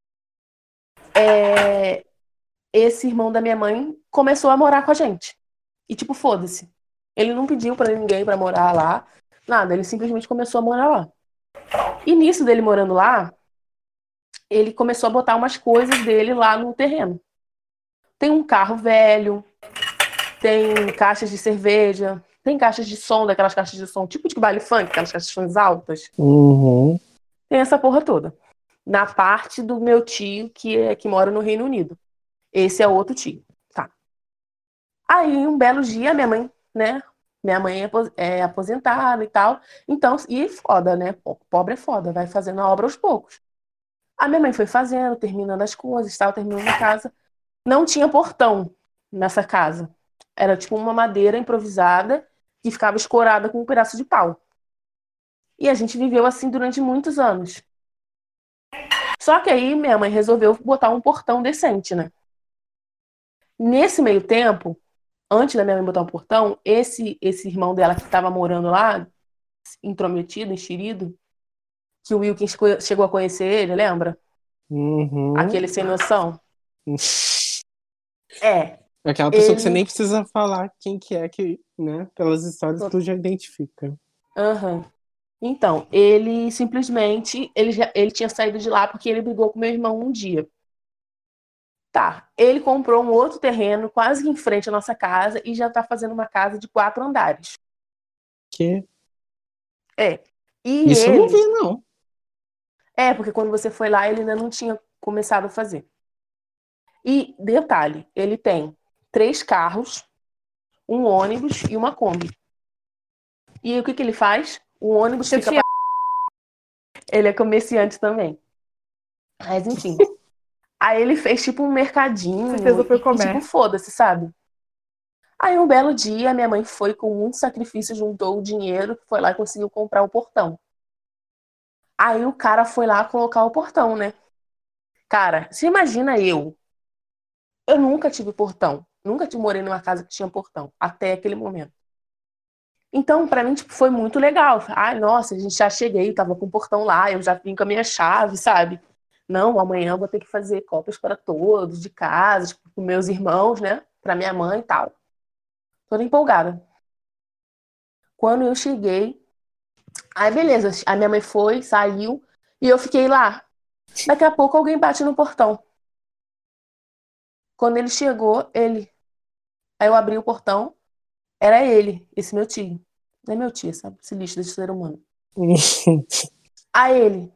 é, esse irmão da minha mãe começou a morar com a gente. E tipo, foda-se. Ele não pediu pra ninguém pra morar lá, nada, ele simplesmente começou a morar lá. E nisso dele morando lá, ele começou a botar umas coisas dele lá no terreno. Tem um carro velho, tem caixas de cerveja, tem caixas de som, daquelas caixas de som, tipo de baile funk, aquelas caixas de sons altas. Uhum. Tem essa porra toda. Na parte do meu tio, que, é, que mora no Reino Unido. Esse é outro tio. Tá. Aí, um belo dia, minha mãe, né? Minha mãe é aposentada e tal. Então, e foda, né? Pobre é foda, vai fazendo a obra aos poucos. A minha mãe foi fazendo, terminando as coisas, tal, terminando a casa. Não tinha portão nessa casa. Era tipo uma madeira improvisada que ficava escorada com um pedaço de pau. E a gente viveu assim durante muitos anos. Só que aí minha mãe resolveu botar um portão decente, né? Nesse meio tempo, antes da minha mãe botar um portão, esse, esse irmão dela que estava morando lá, intrometido, enxerido, que o Wilkins chegou a conhecer ele, lembra? Uhum. Aquele sem noção. É. Aquela pessoa ele... que você nem precisa falar quem que é, que, né? Pelas histórias tu já identifica. Aham. Uhum. Então, ele simplesmente, ele, já, ele tinha saído de lá porque ele brigou com meu irmão um dia. Tá, ele comprou um outro terreno quase em frente à nossa casa e já tá fazendo uma casa de quatro andares. Que? É. E Isso ele... eu não vi, não. É, porque quando você foi lá, ele ainda não tinha começado a fazer. E, detalhe, ele tem três carros, um ônibus e uma Kombi. E aí, o que que ele faz? O ônibus Seu fica... tia- Ele é comerciante também. Mas, enfim. Aí ele fez, tipo, um mercadinho. Certeza foi E, comer. tipo, foda-se, sabe? Aí, um belo dia, minha mãe foi com muito sacrifício, juntou o dinheiro, foi lá e conseguiu comprar o portão. Aí o cara foi lá colocar o portão, né? Cara, você imagina eu. Eu nunca tive portão. Nunca te morei numa casa que tinha portão. Até aquele momento. Então, pra mim, tipo, foi muito legal. Ai, nossa, a gente já cheguei, tava com o portão lá, eu já vim com a minha chave, sabe? Não, amanhã eu vou ter que fazer cópias para todos, de casa, tipo, com meus irmãos, né? Pra minha mãe e tal. Toda empolgada. Quando eu cheguei, aí beleza, a minha mãe foi, saiu, e eu fiquei lá. Daqui a pouco alguém bate no portão. Quando ele chegou, ele... Aí eu abri o portão, era ele, esse meu tio. Não é meu tio, sabe? Esse lixo desse ser humano. Aí ele...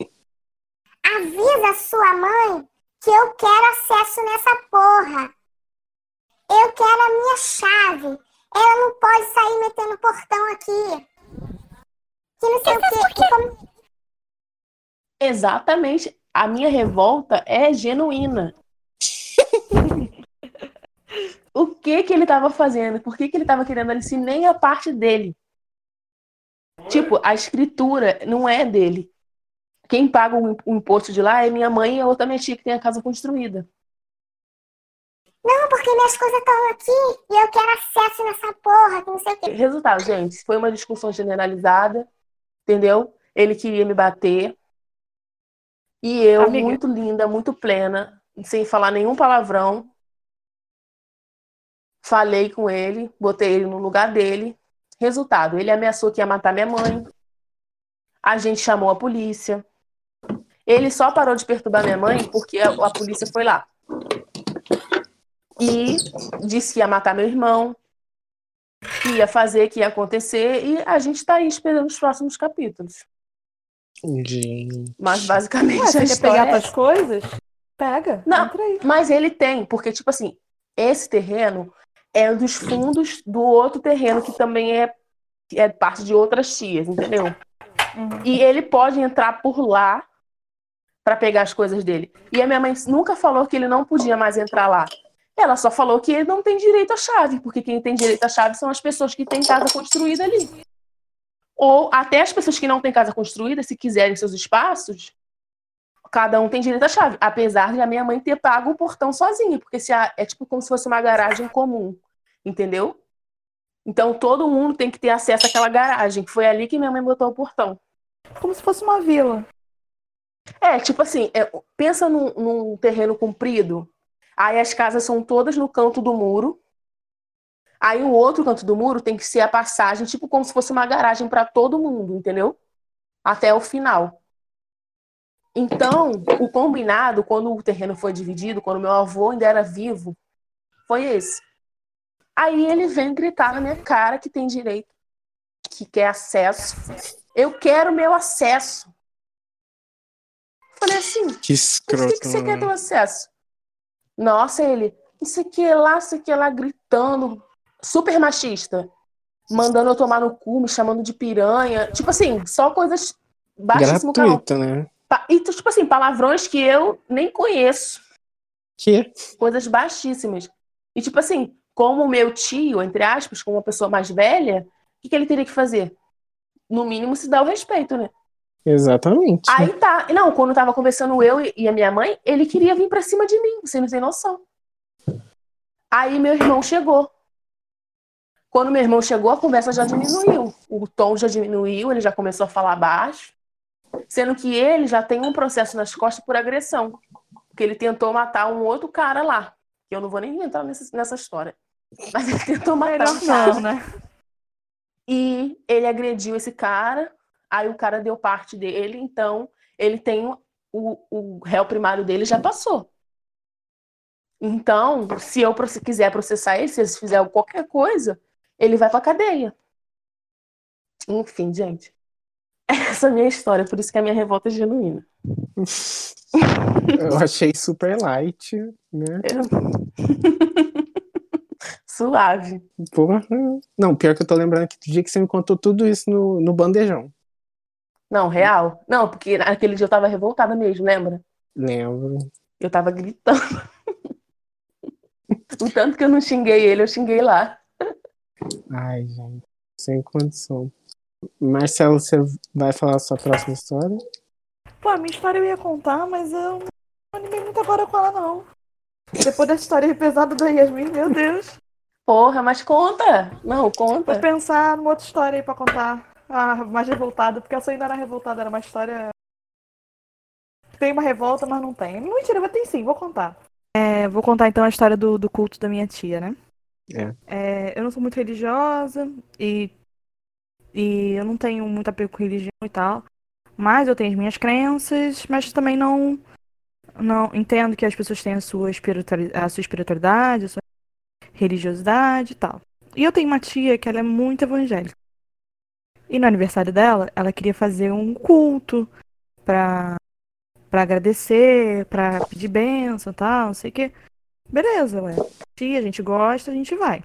Avisa sua mãe que eu quero acesso nessa porra. Eu quero a minha chave. Ela não pode sair metendo portão aqui. Que não sei o quê. Que como... Exatamente. A minha revolta é genuína. o que que ele tava fazendo, por que que ele tava querendo ali, se nem a parte dele. Tipo, a escritura não é dele. Quem paga o o imposto de lá é minha mãe e a outra minha tia que tem a casa construída. Não, porque minhas coisas estão aqui e eu quero acesso nessa porra, que não sei o quê. Resultado, gente, foi uma discussão generalizada, entendeu? Ele queria me bater. E eu, Amiga. muito linda, muito plena, sem falar nenhum palavrão, falei com ele, botei ele no lugar dele. Resultado, ele ameaçou que ia matar minha mãe. A gente chamou a polícia. Ele só parou de perturbar minha mãe porque a, a polícia foi lá. E disse que ia matar meu irmão, que ia fazer, que ia acontecer. E a gente tá aí esperando os próximos capítulos. Gente. Mas basicamente Ué, a você quer história pegar é tuas coisas? Pega. Não, Entra aí. mas ele tem, porque, tipo assim, esse terreno é um dos fundos do outro terreno que também é, é parte de outras tias, entendeu? Uhum. E ele pode entrar por lá pra pegar as coisas dele. E a minha mãe nunca falou que ele não podia mais entrar lá. Ela só falou que ele não tem direito à chave, porque quem tem direito à chave são as pessoas que têm casa construída ali. Ou até as pessoas que não têm casa construída, se quiserem seus espaços, cada um tem direito à chave. Apesar de a minha mãe ter pago o portão sozinha, porque se a- é tipo como se fosse uma garagem comum, entendeu? Então todo mundo tem que ter acesso àquela garagem, que foi ali que minha mãe botou o portão. Como se fosse uma vila. É, tipo assim, é, pensa num, num terreno comprido, aí as casas são todas no canto do muro, aí o outro canto do muro tem que ser a passagem, tipo como se fosse uma garagem para todo mundo, entendeu? Até o final. Então, o combinado, quando o terreno foi dividido, quando meu avô ainda era vivo, foi esse. Aí ele vem gritar na minha cara que tem direito, que quer acesso. Eu quero meu acesso. Falei assim, Que por que, escroto. que você quer ter o Mano. acesso? Nossa, ele, isso aqui lá, isso aqui lá, gritando, super machista, mandando eu tomar no cu, me chamando de piranha. Tipo assim, só coisas baixíssimo calão. Gratuito, né? Pa- E, tipo assim, palavrões que eu nem conheço. Que? Coisas baixíssimas. E, tipo assim, como o meu tio, entre aspas, como uma pessoa mais velha, o que, que ele teria que fazer? No mínimo, se dar o respeito, né? Exatamente. Aí tá. Não, quando tava conversando eu e a minha mãe, ele queria vir pra cima de mim, você não tem noção. Aí meu irmão chegou. Quando meu irmão chegou, a conversa já diminuiu. O tom já diminuiu, ele já começou a falar baixo. Sendo que ele já tem um processo nas costas por agressão. Porque ele tentou matar um outro cara lá. Que eu não vou nem entrar nessa, nessa história. Mas ele tentou matar Melhor um cara. não, né? E ele agrediu esse cara. Aí o cara deu parte dele. Então, ele tem o, o réu primário dele já passou. Então, se eu proce- quiser processar ele, se ele fizer qualquer coisa, ele vai pra cadeia. Enfim, gente. Essa é a minha história. Por isso que a minha revolta é genuína. Eu achei super light, né? Suave. Porra. Não, pior que eu tô lembrando que do dia que você me contou tudo isso no, no bandejão. Não, real. Não, porque naquele dia eu tava revoltada mesmo, lembra? Lembro. Eu tava gritando. O tanto que eu não xinguei ele, eu xinguei lá. Ai, gente. Sem condição. Marcelo, você vai falar a sua próxima história? Pô, a minha história eu ia contar, mas eu não animei muito agora com ela, não. Depois dessa história pesada da Yasmin, meu Deus. Porra, mas conta. Não, Vou conta. pensar numa outra história aí pra contar. Ah, mais revoltada, porque essa ainda não era revoltada, era uma história. Tem uma revolta, mas não tem. Mentira, mas tem sim, vou contar. É, vou contar então a história do, do culto da minha tia, né? É. É, eu não sou muito religiosa e, e eu não tenho muito apego com religião e tal. Mas eu tenho as minhas crenças, mas também não, não entendo que as pessoas têm a sua, espirituali- a sua espiritualidade, a sua religiosidade e tal. E eu tenho uma tia que ela é muito evangélica. E no aniversário dela, ela queria fazer um culto pra, pra agradecer, pra pedir bênção e tal, não sei o quê. Beleza, ué. Tia, a gente gosta, a gente vai.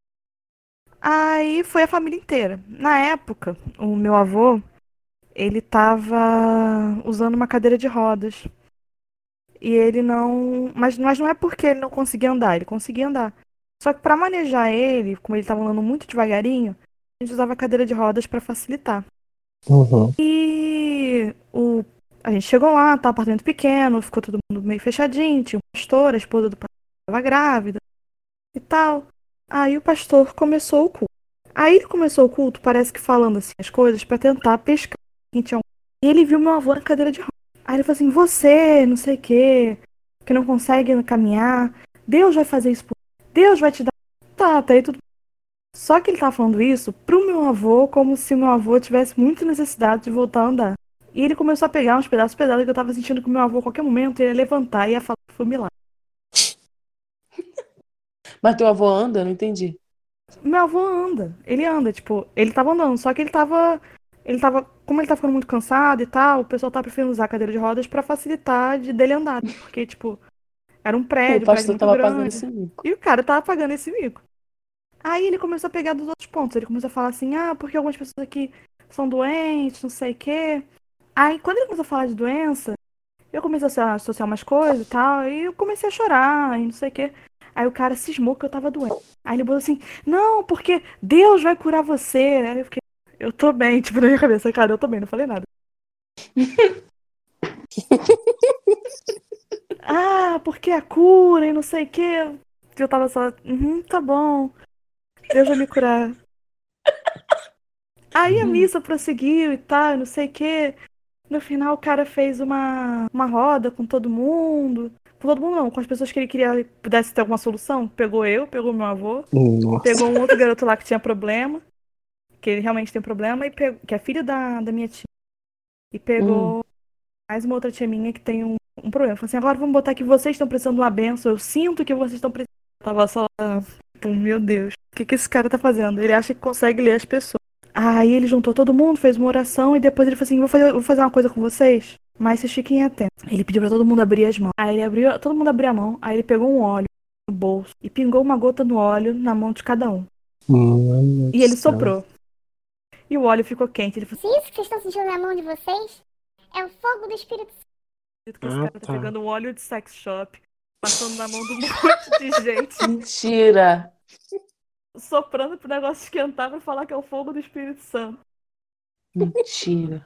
Aí foi a família inteira. Na época, o meu avô, ele tava usando uma cadeira de rodas. E ele não... Mas, mas não é porque ele não conseguia andar, ele conseguia andar. Só que pra manejar ele, como ele tava andando muito devagarinho, a gente usava a cadeira de rodas pra facilitar. Uhum. E o... a gente chegou lá, tá um apartamento pequeno, ficou todo mundo meio fechadinho, tinha um pastor, a esposa do pastor estava grávida e tal. Aí o pastor começou o culto. Aí ele começou o culto, parece que falando assim as coisas pra tentar pescar quem tinha um... E ele viu meu avô na cadeira de rodas. Aí ele falou assim, você, não sei o quê, que não consegue caminhar, Deus vai fazer isso por você, Deus vai te dar... Tá, tá aí tudo. Só que ele tava falando isso pro meu avô, como se meu avô tivesse muita necessidade de voltar a andar. E ele começou a pegar uns pedaços pesados que eu tava sentindo que o meu avô, a qualquer momento, ia levantar e ia falar que foi um milagre. Mas teu avô anda? Não entendi. Meu avô anda, ele anda, tipo, ele tava andando, só que ele tava... Ele tava, como ele tá ficando muito cansado e tal, o pessoal tá preferindo usar a cadeira de rodas pra facilitar de dele andar. Porque, tipo, era um O prédio, um prédio pastor muito tava pagando grande. esse mico. E o cara tava pagando esse mico. Aí ele começou a pegar dos outros pontos. Ele começou a falar assim, ah, porque algumas pessoas aqui são doentes, não sei o quê. Aí quando ele começou a falar de doença, eu comecei a associar umas coisas e tal, e eu comecei a chorar e não sei o quê. Aí o cara cismou que eu tava doente. Aí ele botou assim, não, porque Deus vai curar você. Aí eu fiquei, eu tô bem, tipo, na minha cabeça, cara, eu tô bem, não falei nada. Ah, porque a cura e não sei o quê. Eu tava só, uhum, tá bom. Deus vai me curar. Aí a missa prosseguiu e tal, não sei o quê. No final o cara fez uma, uma roda com todo mundo. Com todo mundo não, com as pessoas que ele queria que pudesse ter alguma solução. Pegou eu, pegou meu avô, Nossa. pegou um outro garoto lá que tinha problema, que ele realmente tem problema, e pegou, que é filho da, da minha tia. E pegou Hum. mais uma outra tia minha que tem um, um problema. Falei assim, agora vamos botar que vocês estão precisando de uma benção. Eu sinto que vocês estão precisando. Eu tava só lá, tipo, meu Deus, o que, que esse cara tá fazendo? Ele acha que consegue ler as pessoas. Aí ele juntou todo mundo, fez uma oração e depois ele falou assim, vou fazer, vou fazer uma coisa com vocês, mas vocês fiquem atentos. Ele pediu pra todo mundo abrir as mãos. Aí ele abriu, todo mundo abriu a mão, aí ele pegou um óleo no bolso e pingou uma gota no óleo na mão de cada um. Mano E ele do céu. soprou. E o óleo ficou quente. Ele falou Se isso que vocês estão sentindo na mão de vocês é o fogo do Espírito Santo. assim, que esse Ah, cara tá tá. pegando um óleo de sex shop, passando na mão de um monte de gente, Mentira. soprando pro negócio esquentar pra falar que é o fogo do Espírito Santo. Mentira.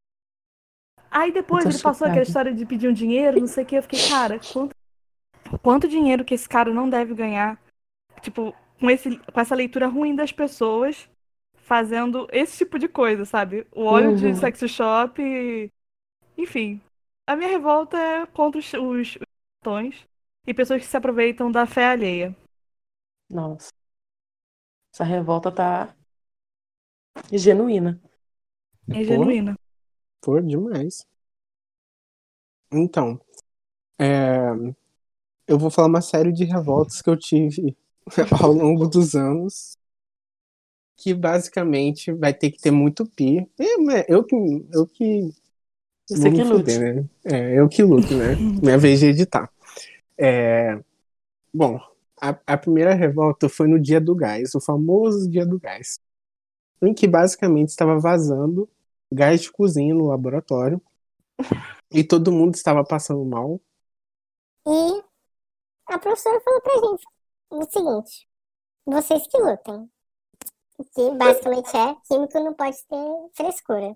Aí depois Eu tô ele passou aquela chocada. história de pedir um dinheiro, não sei o que. Eu fiquei, cara, quanto, quanto dinheiro que esse cara não deve ganhar? Tipo, com, esse, com essa leitura ruim das pessoas, fazendo esse tipo de coisa, sabe? O óleo de Uhum. sex shop. e- Enfim. A minha revolta é contra os, os, os cristãos e pessoas que se aproveitam da fé alheia. Nossa. Essa revolta tá genuína. É Pô, genuína. pô, demais. Então, é, eu vou falar uma série de revoltas que eu tive ao longo dos anos, que basicamente vai ter que ter muito pi. É, mas eu que, eu que Você vou que me lute. fuder, né? É, eu que luto, né? Minha vez de editar. É, bom, a, a primeira revolta foi no dia do gás, o famoso dia do gás, em que basicamente estava vazando gás de cozinha no laboratório e todo mundo estava passando mal. E a professora falou pra gente o seguinte: vocês que lutem. Que basicamente é químico não pode ter frescura.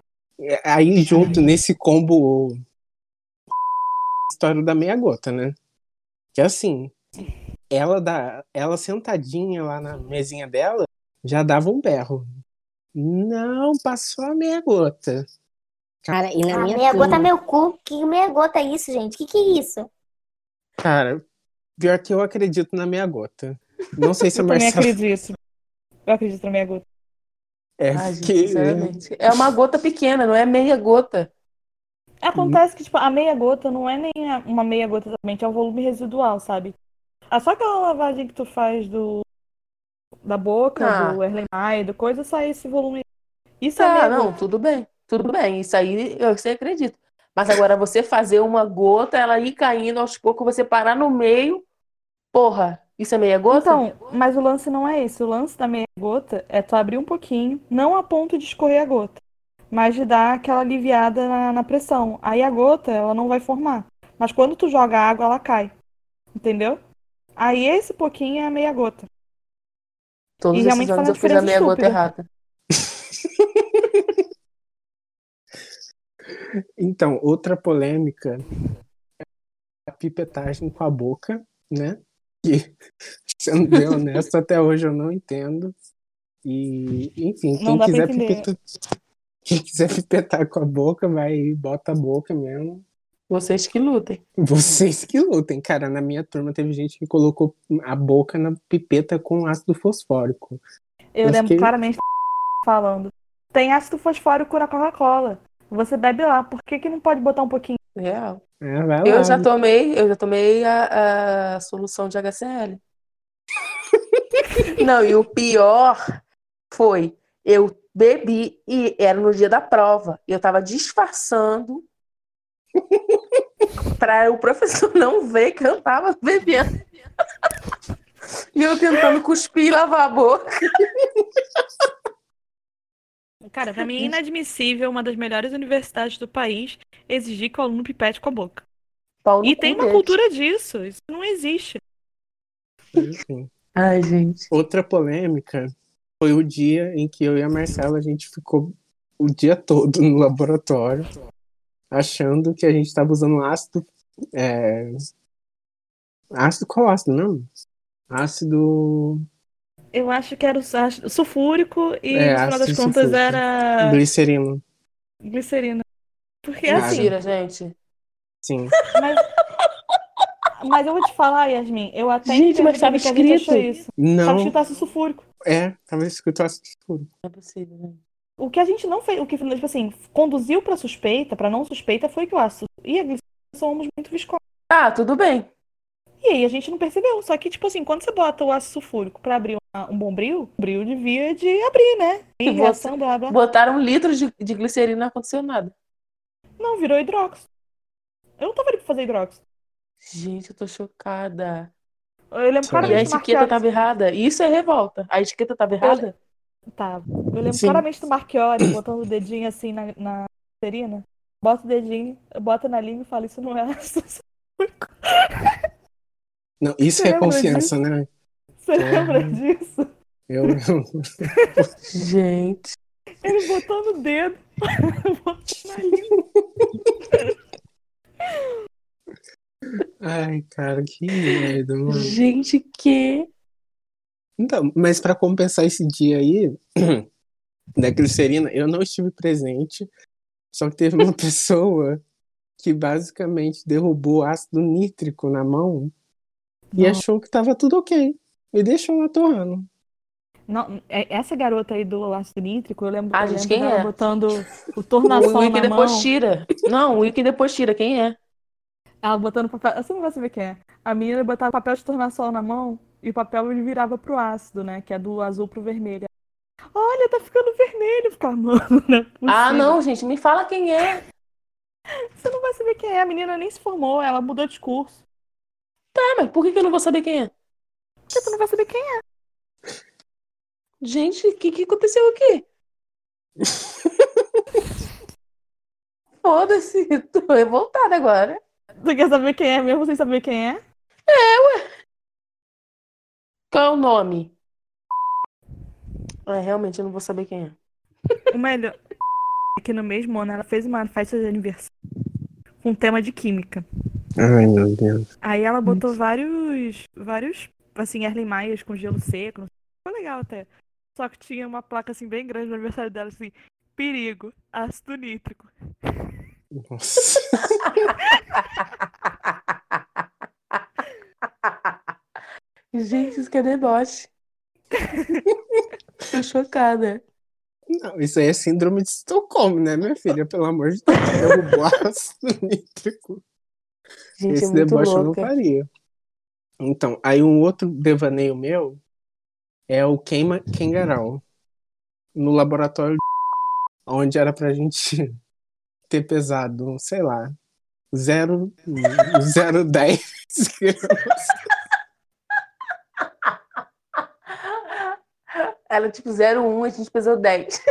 Aí junto nesse combo história da meia gota, né? Que assim, ela dá, ela sentadinha lá na mesinha dela já dava um berro. Não, passou a meia gota. Cara, e na Ah, minha meia gota é turma, meu cu. Que meia gota é isso, gente? Que que é isso? Cara, pior que eu acredito na meia gota. Não sei se a Eu também Marcela acredito. Eu acredito na minha gota. é Ai, gente, porque sinceramente. É uma gota pequena, não é meia gota. Acontece que, tipo, a meia gota não é nem a- uma meia gota exatamente, é o volume residual, sabe? É só aquela lavagem que tu faz do da boca, Ah, do Erlenmeyer, do coisa, sai esse volume. Isso é tá, meia não, gota. tudo bem. Tudo bem, isso aí eu você acredita. Mas agora você fazer uma gota, ela ir caindo aos poucos, você parar no meio, porra, isso é meia gota? Então, mas o lance não é esse. O lance da meia gota é tu abrir um pouquinho, não a ponto de escorrer a gota, mas de dar aquela aliviada na, na pressão. Aí a gota, ela não vai formar. Mas quando tu joga água, ela cai. Entendeu? Aí esse pouquinho é a meia gota. Todos E esses realmente anos faz uma eu fiz a diferença meia gota estúpida. errada. Então, outra polêmica é a pipetagem com a boca, né? Que, sendo bem honesto, até hoje eu não entendo. E, enfim, Não quem dá pra quiser entender. pipetar, quem quiser pipetar com a boca, vai e bota a boca mesmo. Vocês que lutem. Vocês que lutem, cara. Na minha turma teve gente que colocou a boca na pipeta com ácido fosfórico. Eu, Eu lembro fiquei- claramente falando. Tem ácido fosfórico na Coca-Cola. Você bebe lá. Por que, que não pode botar um pouquinho? Real. É, vai Eu lá. já tomei, eu já tomei a, a solução de H C L. Não, e o pior foi, eu bebi e era no dia da prova. Eu tava disfarçando para o professor não ver que eu tava bebendo. E eu tentando cuspir e lavar a boca. Cara, pra mim é inadmissível uma das melhores universidades do país exigir que o aluno pipete com a boca. Pau no E cu tem uma deles. cultura disso. Isso não existe. Enfim. Ai, gente. Outra polêmica foi o dia em que eu e a Marcela, a gente ficou o dia todo no laboratório achando que a gente estava usando ácido. É... Ácido qual ácido, não? Ácido. Eu acho que era o ácido sulfúrico e É, no final das ácido contas sulfúrico. era Glicerina. glicerina. Porque Cara. assim. Mentira, gente. Sim. Mas, mas eu vou te falar, Yasmin, eu até Gente, entendo mas tava porque a gente achou escrito. isso. Tava Não. escrito ácido sulfúrico. É, tava escrito ácido sulfúrico. Não é possível, né? O que a gente não fez, o que, tipo assim, conduziu pra suspeita, pra não suspeita, foi que o ácido e a glicerina somos muito viscosos. Ah, tudo bem. E aí a gente não percebeu. Só que, tipo assim, quando você bota o ácido sulfúrico pra abrir uma- um bom bril, o bril devia de abrir, né? E E reação, blá, blá. Botaram um litro de, de glicerina e não aconteceu nada. Não, virou hidróxido. Eu não tava ali pra fazer hidróxido. Gente, eu tô chocada. Eu lembro Sério? E a claramente do etiqueta Marchiori. tava errada. Isso é revolta. A etiqueta tava errada? Tá. Eu lembro Sim. claramente do Marchiori botando o dedinho assim na, na glicerina. Bota o dedinho, bota na língua e fala, isso não é ácido sulfúrico. Não, isso Você é lembra confiança, né? Você Porra. lembra disso? Eu, eu- Gente. Ele botou no dedo, botou na língua. Ai, cara, que merda, mano. Gente, que. Então, mas pra compensar esse dia aí da glicerina, eu não estive presente, só que teve uma pessoa que basicamente derrubou ácido nítrico na mão e Não. achou que tava tudo ok. E deixou lá torrando. Não, é- essa garota aí do ácido nítrico, eu lembro, Ah, eu gente, lembro quem dela é? botando o O tornação Wiki na depois mão. tira. Não, o Wiki depois tira. Quem é? Ela botando papel. Você não vai saber quem é. A menina botava papel de tornação na mão e o papel ele virava pro ácido, né? Que é do azul pro vermelho. Olha, tá ficando vermelho. Ficava, mano, não é possível. Ah, não, gente. Me fala quem é. Você não vai saber quem é. A menina nem se formou, ela mudou de curso. Ah, mas por que que eu não vou saber quem é? Porque tu não vai saber quem é. Gente, o que que aconteceu aqui? Foda-se. Tô revoltada agora. Tu quer saber quem é mesmo sem saber quem é? Qual é o nome? É, realmente eu não vou saber quem é. O melhor é que no mesmo ano ela fez uma festa de aniversário com tema de química. Ai, meu Deus. Aí ela botou vários, vários, assim, Erlenmeyers com gelo seco. Foi legal até. Só que tinha uma placa, assim, bem grande no aniversário dela, assim, perigo, ácido nítrico. Nossa. Gente, isso que é deboche. Tô chocada. Não, isso aí é síndrome de Estocolmo, né, minha filha? Pelo amor de Deus, derrubou ácido nítrico. Gente, Esse é muito deboche eu não louca. faria. Então, aí um outro devaneio meu é o queima Kengarau. No laboratório onde era pra gente ter pesado, sei lá, zero, zero dez gramas. Ela, tipo, zero vírgula um, a gente pesou dez.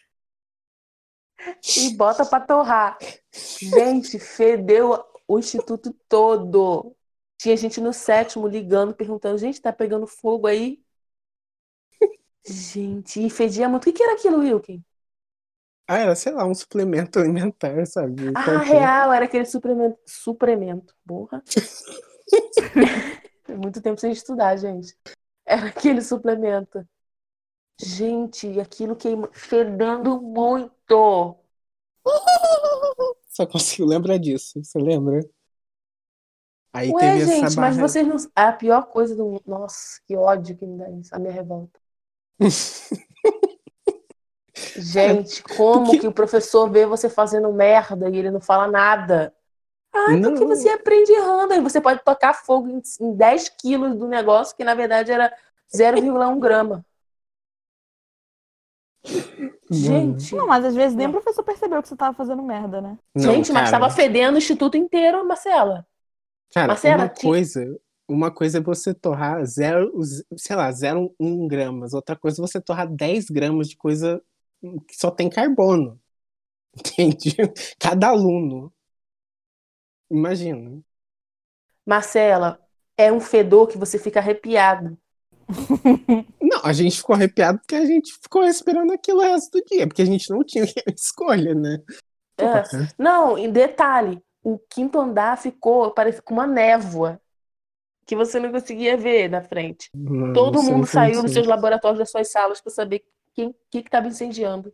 E bota pra torrar. Gente, fedeu o instituto todo. Tinha gente no sétimo ligando, perguntando, gente, tá pegando fogo aí? Gente, e fedia muito. O que que era aquilo, Wilkin? Ah, era, sei lá, um suplemento alimentar, sabe? Ah, Qualquer. real, era aquele suplemento. Suplemento, porra. Muito tempo sem estudar, gente. Era aquele suplemento. Gente, e aquilo queima, fedendo muito. Só consigo lembrar disso. Você lembra? Aí Ué, teve essa gente, mas barra. vocês não. A pior coisa do mundo. Nossa, que ódio que me dá isso. A minha revolta. Gente, como porque- que o professor vê você fazendo merda e ele não fala nada? Ah, porque Não, você aprende errando. Aí você pode tocar fogo em, em dez quilos do negócio, que na verdade era zero vírgula um grama. mano. Gente, Não, mas às vezes nem o Não. professor percebeu que você tava fazendo merda, né? Não, gente, mas cara. tava fedendo o instituto inteiro, Marcela. Cara, Marcela, uma ti- coisa, uma coisa é você torrar zero, sei lá, zero vírgula um gramas. Outra coisa é você torrar dez gramas de coisa que só tem carbono. Entende? Cada aluno. Imagina. Marcela, é um fedor que você fica arrepiado. Não, a gente ficou arrepiado porque a gente ficou respirando aquilo o resto do dia, porque a gente não tinha escolha, né? É. Porra. Não, em detalhe, o quinto andar ficou, parece com uma névoa que você não conseguia ver na frente. Não, Todo isso mundo não saiu dos aconteceu. seus laboratórios, das suas salas, para saber quem que estava incendiando.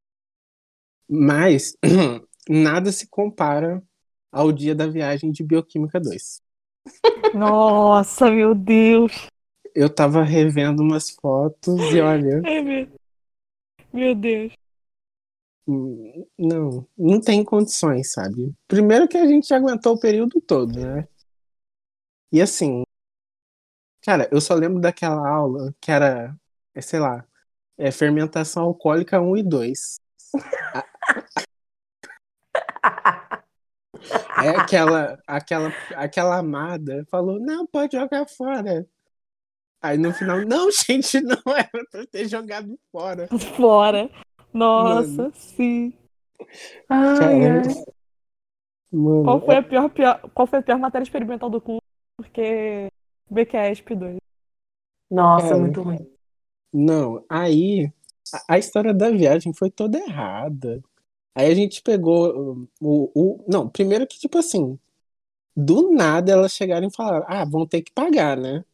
Mas nada se compara ao dia da viagem de Bioquímica dois. Nossa, meu Deus. Eu tava revendo umas fotos e olha, Ai, meu... meu Deus. hum, não, não tem condições, sabe? Primeiro que a gente aguentou o período todo, né? E assim, cara, eu só lembro daquela aula que era, é, sei lá, é fermentação alcoólica um e dois. Aí aquela, aquela, aquela amada falou, não, pode jogar fora. Aí no final, não, gente, não era pra ter jogado fora. Fora. Nossa, Mano. sim. Ai, Cara, ai. mano, Qual foi é- a pior, pior, qual foi a pior matéria experimental do curso? Porque B Q E S P dois. Nossa, cara, muito ruim. não, aí a, a história da viagem foi toda errada. Aí a gente pegou um, o, o. Não, primeiro que, tipo assim, do nada elas chegaram e falaram: ah, vão ter que pagar, né?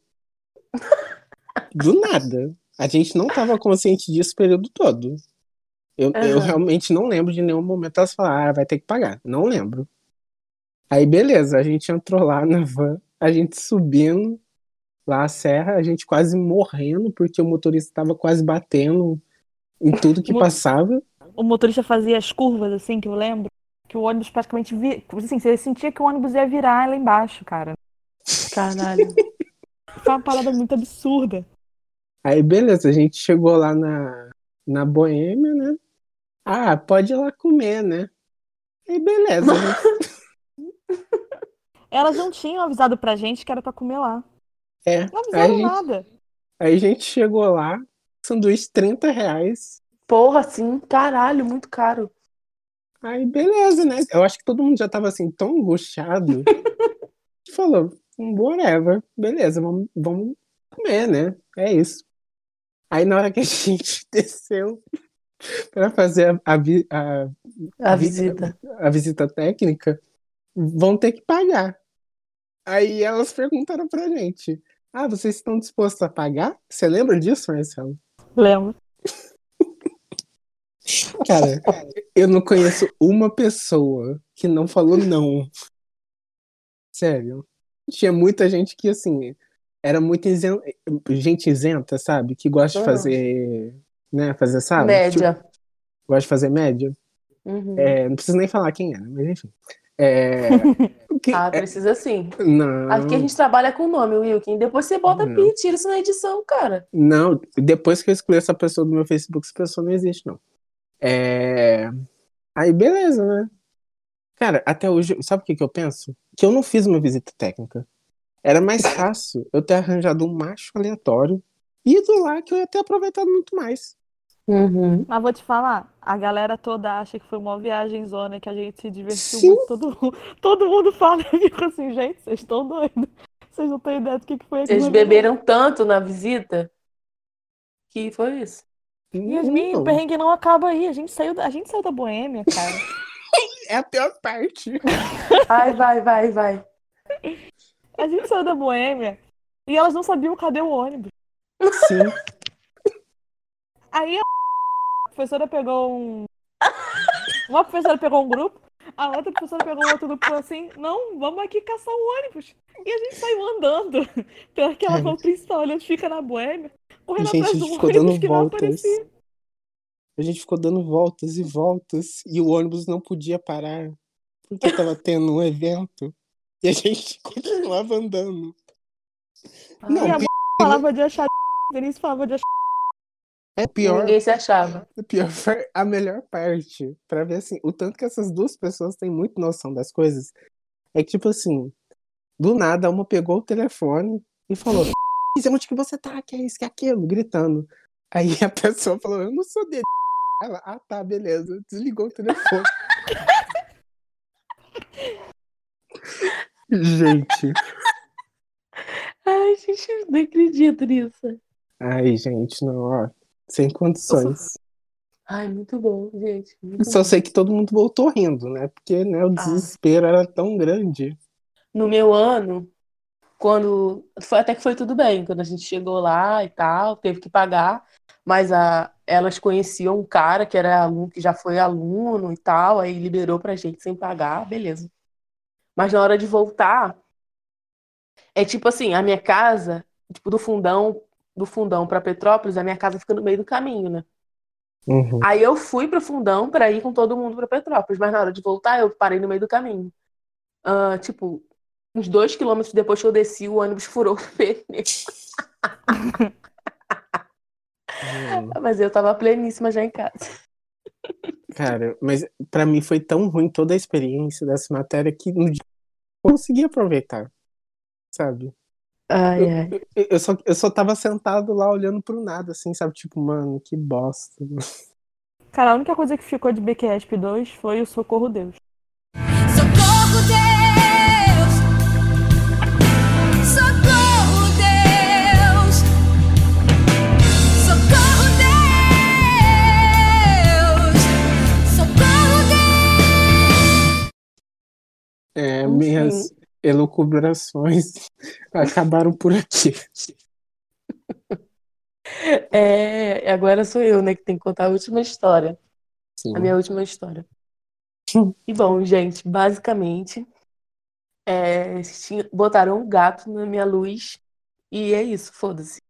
Do nada. A gente não tava consciente disso o período todo. Eu, eu Aham. realmente não lembro de nenhum momento elas falaram: ah, vai ter que pagar. Não lembro. Aí, beleza, a gente entrou lá na van, a gente subindo lá a serra, a gente quase morrendo, porque o motorista tava quase batendo em tudo que Mo- passava. O motorista fazia as curvas, assim, que eu lembro. Que o ônibus praticamente vi... assim, você sentia que o ônibus ia virar lá embaixo, cara. Caralho. Foi uma parada muito absurda. Aí, beleza, a gente chegou lá na, na Boêmia, né? Ah, pode ir lá comer, né? Aí, beleza, a gente. Elas não tinham avisado pra gente que era pra comer lá. É, Não aí a avisaram gente, nada. aí a gente chegou lá, sanduíche trinta reais. Porra, sim, caralho, muito caro. Aí, beleza, né? Eu acho que todo mundo já tava assim, tão angustiado, que falou, whatever, beleza, vamos, vamos comer, né? É isso. Aí, na hora que a gente desceu pra fazer a, a, vi- a, A vi- visita. a visita técnica, vão ter que pagar. Aí elas perguntaram pra gente: ah, vocês estão dispostos a pagar? Você lembra disso, Marcelo? Lembro. Cara, eu não conheço uma pessoa que não falou não. Sério. Tinha muita gente que, assim, era muito isen... gente isenta, sabe? Que gosta de Uhum. fazer, né? Fazer, sabe? Média. Tipo, gosta de fazer média. Uhum. É, não preciso nem falar quem era, mas enfim. É, que- Ah, é, precisa sim. não, Aqui a gente trabalha com nome, Wilkin. Depois você bota Não. pi e tira isso na edição, cara. não, depois que eu excluí essa pessoa do meu Facebook, essa pessoa não existe, não. É... Aí, beleza, né? Cara, até hoje, sabe o que que eu penso? Que eu não fiz uma visita técnica. Era mais fácil eu ter arranjado um macho aleatório e ido lá que eu ia ter aproveitado muito mais. Uhum. Mas vou te falar, a galera toda acha que foi uma viagem zona, que a gente se divertiu Sim. muito. Todo mundo, todo mundo fala, eu fico assim, gente, vocês estão doidos. Vocês não têm ideia do que que foi Vocês aquilo. beberam tanto na visita que foi isso. Yasmin, o Não, perrengue não acaba aí. A gente saiu da, a gente saiu da Boêmia, cara. é a pior parte. Vai, vai, vai, vai. A gente saiu da Boêmia e elas não sabiam cadê o ônibus. Sim. Aí a professora pegou um. Uma professora pegou um grupo, a outra professora pegou um outro grupo e falou assim: não, vamos aqui caçar o ônibus. E a gente saiu andando pelaquela Cara. rua principal, onde fica na Boêmia, correndo Gente, a atrás gente do ficou ônibus dando que não voltas. aparecia. A gente ficou dando voltas e voltas e o ônibus não podia parar porque tava tendo um evento e a gente continuava andando. Não, E a pi- falava de achar. Vinícius falava de achar. é E pior, ninguém se achava. pior, a melhor parte, pra ver assim, o tanto que essas duas pessoas têm muita noção das coisas, é que tipo assim, do nada uma pegou o telefone e falou: onde que você tá? Que é isso, que é aquilo? Gritando. Aí a pessoa falou: eu não sou dele. Ela, ah tá, beleza. Desligou o telefone. Gente. Ai, gente, eu não acredito nisso. Ai, gente, não, ó. Sem condições. Ai, muito bom, gente. Muito Só bom. sei que todo mundo voltou rindo, né? Porque né, o desespero era tão grande. No meu ano, quando. Foi, até que foi tudo bem, quando a gente chegou lá e tal, teve que pagar, mas a, elas conheciam um cara que era aluno, que já foi aluno e tal, aí liberou pra gente sem pagar, beleza. Mas na hora de voltar, é tipo assim, a minha casa, tipo, do fundão, do fundão pra Petrópolis, a minha casa fica no meio do caminho, né? Uhum. Aí eu fui pro fundão pra ir com todo mundo pra Petrópolis, mas na hora de voltar eu parei no meio do caminho. Ah, tipo, uns dois quilômetros depois que eu desci, o ônibus furou o pneu. Hum. Mas eu tava pleníssima já em casa. Cara, mas pra mim foi tão ruim toda a experiência dessa matéria que no dia eu consegui aproveitar, sabe? Ai, Eu, ai. eu, eu só, eu só tava sentado lá olhando pro nada, assim, sabe? Tipo, mano, que bosta. Cara, a única coisa que ficou de B Q S P dois foi o Socorro Deus. Socorro, Deus! Socorro, Deus! Socorro, Deus! Socorro, Deus! É, Enfim. minhas elucubrações acabaram por aqui. É, agora sou eu, né, que tem que contar a última história. Sim. A minha última história. E bom, gente, basicamente, é, tinha- botaram um gato na minha luz e é isso, foda-se.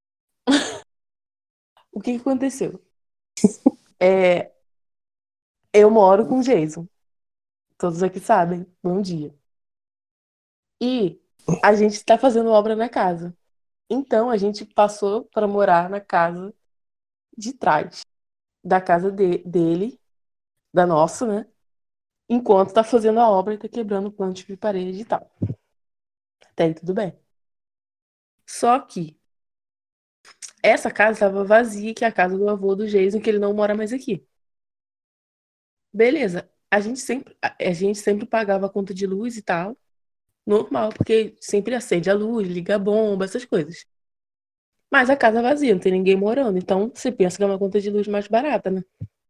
O que que aconteceu? É, eu moro com o Jason. Todos aqui sabem. Bom dia. E a gente está fazendo obra na casa. Então a gente passou para morar na casa de trás da casa de- dele, da nossa, né? Enquanto tá fazendo a obra e tá quebrando o plano de parede e tal. Até aí tudo bem. Só que essa casa estava vazia, que é a casa do avô do Jason, que ele não mora mais aqui. Beleza. A gente sempre, a a gente sempre pagava a conta de luz e tal. Normal, porque sempre acende a luz, liga a bomba, essas coisas. Mas a casa é vazia, não tem ninguém morando. Então você pensa que é uma conta de luz mais barata, né?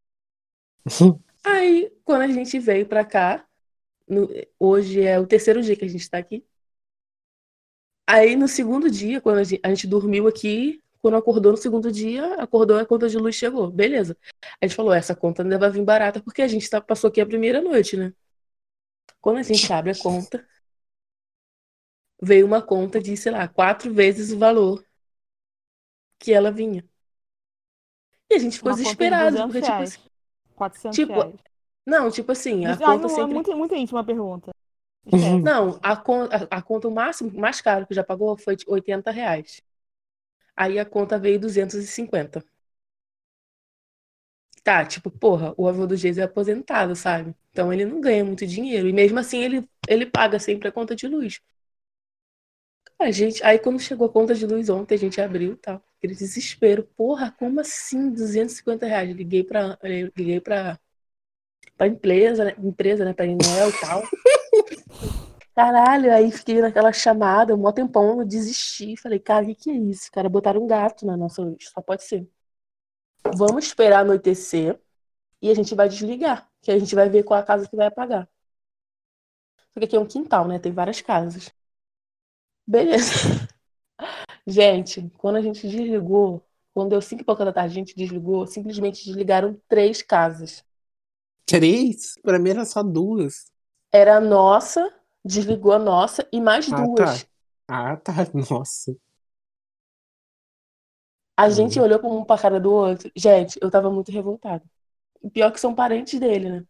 Aí, quando a gente veio pra cá, no- hoje é o terceiro dia que a gente tá aqui. Aí, no segundo dia, quando a gente, a gente dormiu aqui, quando acordou no segundo dia, acordou, a conta de luz chegou. Beleza. A gente falou, essa conta não vai vir barata, porque a gente tá, passou aqui a primeira noite, né? Quando a gente abre a conta, veio uma conta de, sei lá, quatro vezes o valor que ela vinha. E a gente ficou Uma conta de desesperado, duzentos porque, tipo reais. assim, quatrocentos tipo, reais. não, tipo assim, a Ai, conta não, é sempre. muito, muito íntima a pergunta. Esquece. Não, a, con- a, a conta, o máximo, mais caro que já pagou foi de oitenta reais. Aí a conta veio duzentos e cinquenta. Tá, tipo, porra, o avô do Geis é aposentado, sabe? Então ele não ganha muito dinheiro. E mesmo assim ele, ele paga sempre a conta de luz. A gente, aí quando chegou a conta de luz ontem, a gente abriu e tal. Aquele desespero. Porra, como assim duzentos e cinquenta reais? Liguei pra, eu liguei pra, pra empresa, né? Empresa, né? Pra Inel e tal. Caralho, aí fiquei naquela chamada, um mó tempão, eu desisti. Falei, cara, o que que é isso? Cara, botaram um gato na nossa luz, só pode ser. Vamos esperar anoitecer e a gente vai desligar, que a gente vai ver qual a casa que vai apagar. Porque aqui é um quintal, né? Tem várias casas. Beleza. Gente, quando a gente desligou, quando deu cinco e pouca da tarde, a gente desligou, simplesmente desligaram três casas. Três? Pra mim era só duas. Era a nossa, desligou a nossa e mais Ah, duas. tá. Ah, tá. Nossa. A gente Hum. olhou um pra cara do outro. Gente, eu tava muito revoltada. E pior que são parentes dele, né?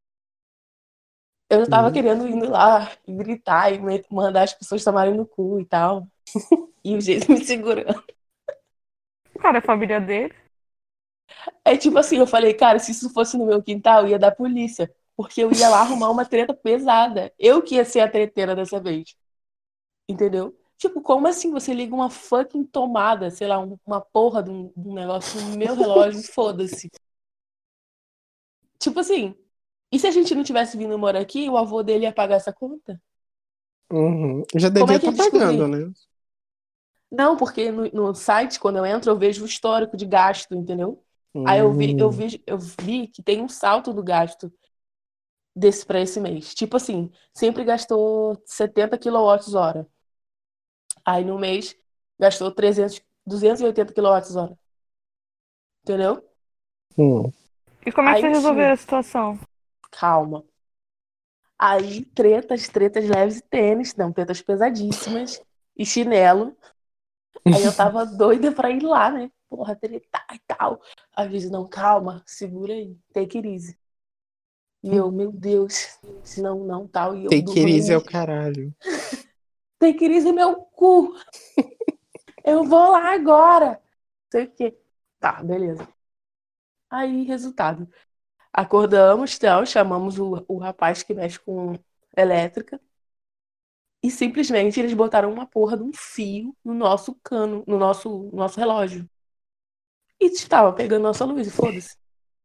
Eu já tava Hum. querendo ir lá e gritar e me- mandar as pessoas tomarem no cu e tal. E o jeito me segurando. Cara, a família dele. É tipo assim, eu falei, cara, se isso fosse no meu quintal, ia dar polícia. Porque eu ia lá arrumar uma treta pesada. Eu que ia ser a treteira dessa vez. Entendeu? Tipo, como assim você liga uma fucking tomada, sei lá, um- uma porra de um, de um negócio no meu relógio e foda-se. Tipo assim, e se a gente não tivesse vindo morar aqui, o avô dele ia pagar essa conta? Uhum. Já Como devia é que estar ia descobrir? pagando, né? Não, porque no, no site, quando eu entro, eu vejo o histórico de gasto, entendeu? Aí eu vi, eu Hum. vi, eu vi que tem um salto do gasto desse para esse mês. Tipo assim, sempre gastou setenta quilowatts-hora. Aí no mês gastou trezentos, duzentos e oitenta quilowatts-hora. Entendeu? Hum. E como é que Aí, você resolveu enfim, a situação? calma. Aí, tretas, tretas leves e tênis, não, tretas pesadíssimas e chinelo. Aí eu tava doida pra ir lá, né? Porra, tretar e tal. Às vezes, não, calma, segura aí, take it easy. E eu, meu Deus, não, não, tal. E eu Take it easy é o dormi. caralho. Take it easy, meu cu. Eu vou lá agora. Sei o quê. Tá, beleza. Aí, resultado. Acordamos, tal, chamamos o, o rapaz que mexe com elétrica. E simplesmente eles botaram uma porra de um fio no nosso cano, no nosso, no nosso relógio. E estava pegando nossa luz, e foda-se.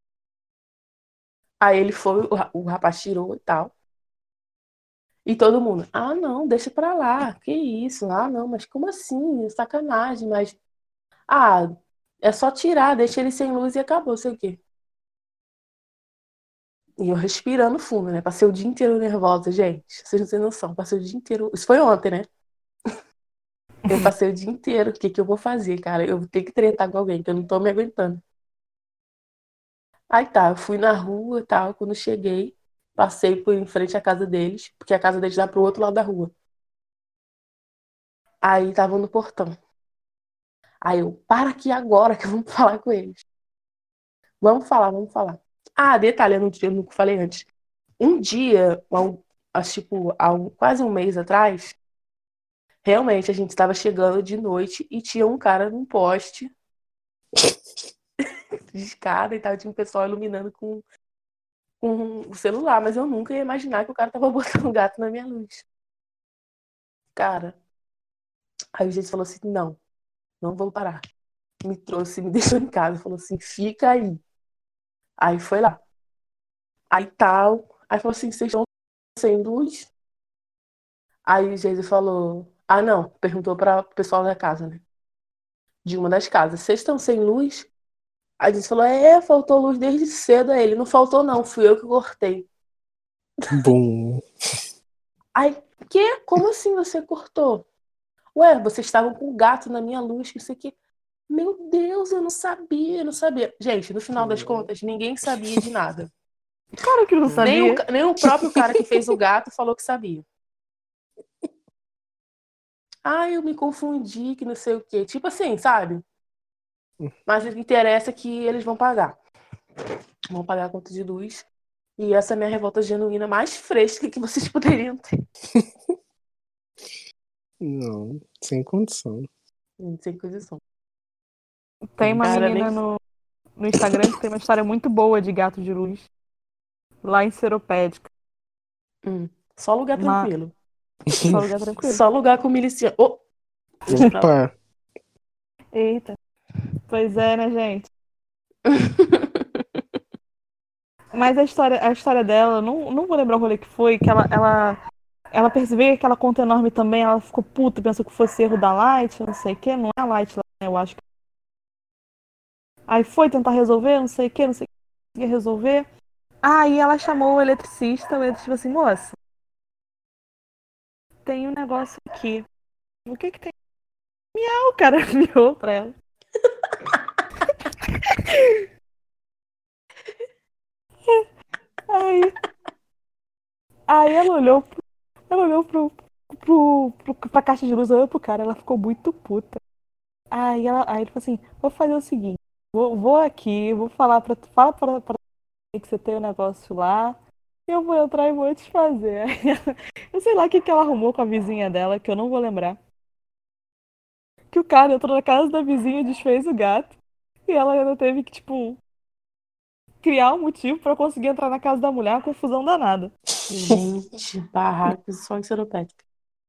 Aí ele foi, o, ra- o rapaz tirou e tal. E todo mundo, ah, não, deixa pra lá. Que isso? Ah, não, mas como assim? Sacanagem, mas. Ah, é só tirar, deixa ele sem luz e acabou, sei o quê. E eu respirando fundo, né? Passei o dia inteiro nervosa, gente. Vocês não têm noção. Passei o dia inteiro. Isso foi ontem, né? Eu passei o dia inteiro. O que que eu vou fazer, cara? Eu vou ter que tretar com alguém, que eu não tô me aguentando. Aí tá, eu fui na rua e tal. Quando cheguei, passei por em frente à casa deles, porque a casa deles dá pro outro lado da rua. Aí tava no portão. Aí eu, para aqui agora que vamos falar com eles. Vamos falar, vamos falar. Ah, detalhe, eu não, eu não falei antes. Um dia, há um- acho, tipo, há um- quase um mês atrás, realmente a gente estava chegando de noite e tinha um cara num poste de escada e tal, tinha um pessoal iluminando com, com o celular, mas eu nunca ia imaginar que o cara tava botando um gato na minha luz. Cara, aí o gente falou assim: não, não vamos parar. Me trouxe, me deixou em casa, falou assim: fica aí. Aí foi lá. Aí tal. Aí falou assim: vocês estão sem luz? Aí o Geise falou: ah, não. Perguntou para o pessoal da casa, né? De uma das casas: vocês estão sem luz? Aí a gente falou: é, faltou luz desde cedo. Aí ele: não faltou, não, fui eu que cortei. Bom. Aí, que? Como assim você cortou? Ué, vocês estavam com o gato na minha luz, que isso aqui. Meu Deus, eu não sabia, eu não sabia. Gente, no final das contas, ninguém sabia de nada. Claro que não Nem o, sabia. ca- nem o próprio cara que fez o gato falou que sabia. Ah, eu me confundi, que não sei o quê. Tipo assim, sabe? Mas o que interessa é que eles vão pagar. Vão pagar a conta de luz. E essa é a minha revolta genuína mais fresca que vocês poderiam ter. Não, sem condição. Sem condição. Tem uma Cara, menina nem... no, no Instagram que tem uma história muito boa de gato de luz. Lá em Seropédica. Hum, só lugar Uma... tranquilo. Só lugar tranquilo. Só lugar com miliciano. Oh, deixa pra lá. Opa! Eita. Pois é, né, gente? Mas a história, a história dela, não, não vou lembrar o rolê que foi, que ela, ela Ela percebeu aquela conta enorme também, ela ficou puta, pensou que fosse erro da Light, não sei o que, não é a Light, eu acho que. Aí foi tentar resolver, não sei o que, não sei o que, conseguia resolver. Aí ela chamou o eletricista, o eletricista assim, moça, tem um negócio aqui. O que que tem? Miau, o cara miou pra ela. Aí, aí ela olhou, pro- ela olhou pro, pro, pro, pra caixa de luz, olhou pro cara, ela ficou muito puta. Aí, ela, aí ele falou assim, vou fazer o seguinte, vou, vou aqui, vou falar pra tu, fala pra, pra que você tem um negócio lá, eu vou entrar e vou te fazer. Aí ela- eu sei lá o que, que ela arrumou com a vizinha dela, que eu não vou lembrar. Que o cara entrou na casa da vizinha e desfez o gato. E ela ainda teve que, tipo, criar um motivo pra conseguir entrar na casa da mulher, uma confusão danada. Gente, barraco só em Seropédica.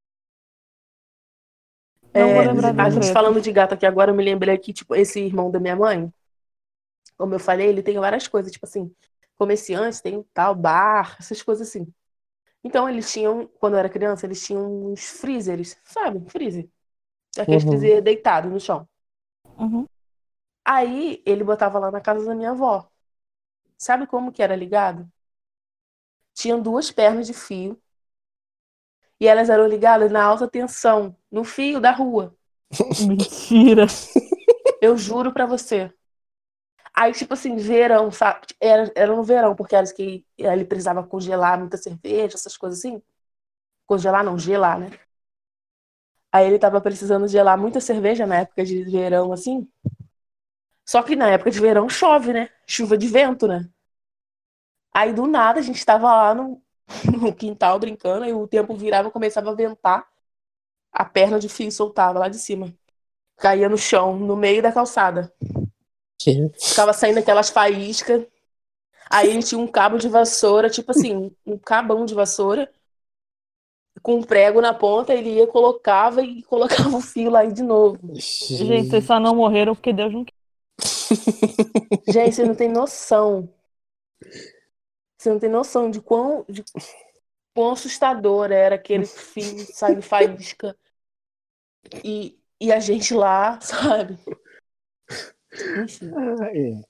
Não vou É, lembrar da a gente treta. falando de gato aqui agora, eu me lembrei aqui, tipo, esse irmão da minha mãe, como eu falei, ele tem várias coisas, tipo assim, comerciante, tem tal, bar, essas coisas assim. Então, eles tinham, quando eu era criança, eles tinham uns freezers, sabe? Freezer. Aqueles Uhum. freezer deitado no chão. Uhum. Aí, ele botava lá na casa da minha avó. Sabe como que era ligado? Tinham duas pernas de fio e elas eram ligadas na alta tensão, no fio da rua. Mentira. Eu juro pra você. Aí, tipo assim, verão, sabe? Era, era no verão, porque era que ele precisava congelar muita cerveja, essas coisas assim. Congelar não, gelar, né? Aí ele tava precisando gelar muita cerveja na época de verão, assim. Só que na época de verão chove, né? Chuva de vento, né? Aí do nada a gente tava lá no, no quintal brincando, e o tempo virava, começava a ventar, a perna de fio soltava lá de cima. Caía no chão, no meio da calçada. Que? Ficava saindo aquelas faíscas. Aí ele tinha um cabo de vassoura, tipo assim, um cabão de vassoura, com um prego na ponta, ele ia, colocava e colocava o fio lá de novo. Gente, vocês só não morreram porque Deus não quis. Gente, você não tem noção. Você não tem noção de quão, de quão assustador era aquele fio saindo faísca. E, e a gente lá, sabe? Enfim. Ah, é.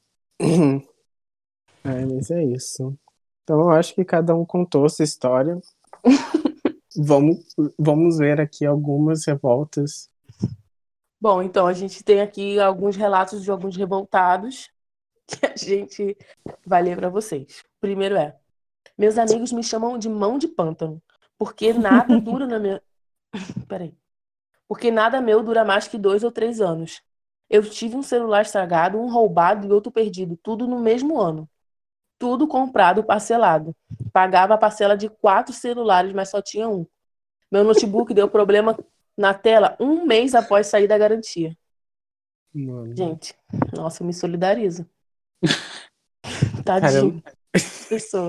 É, mas é isso. Então eu acho que cada um contou sua história. Vamos, vamos ver aqui algumas revoltas. Bom, então a gente tem aqui alguns relatos de alguns revoltados que a gente vai ler para vocês. O primeiro é: meus amigos me chamam de mão de pântano, porque nada dura na minha. Peraí. Porque nada meu dura mais que dois ou três anos. Eu tive um celular estragado, um roubado e outro perdido, tudo no mesmo ano. Tudo comprado parcelado. Pagava a parcela de quatro celulares, mas só tinha um. Meu notebook deu problema na tela um mês após sair da garantia. Mano. Gente, nossa, eu me solidarizo. Cara, Tadinho. Pessoa.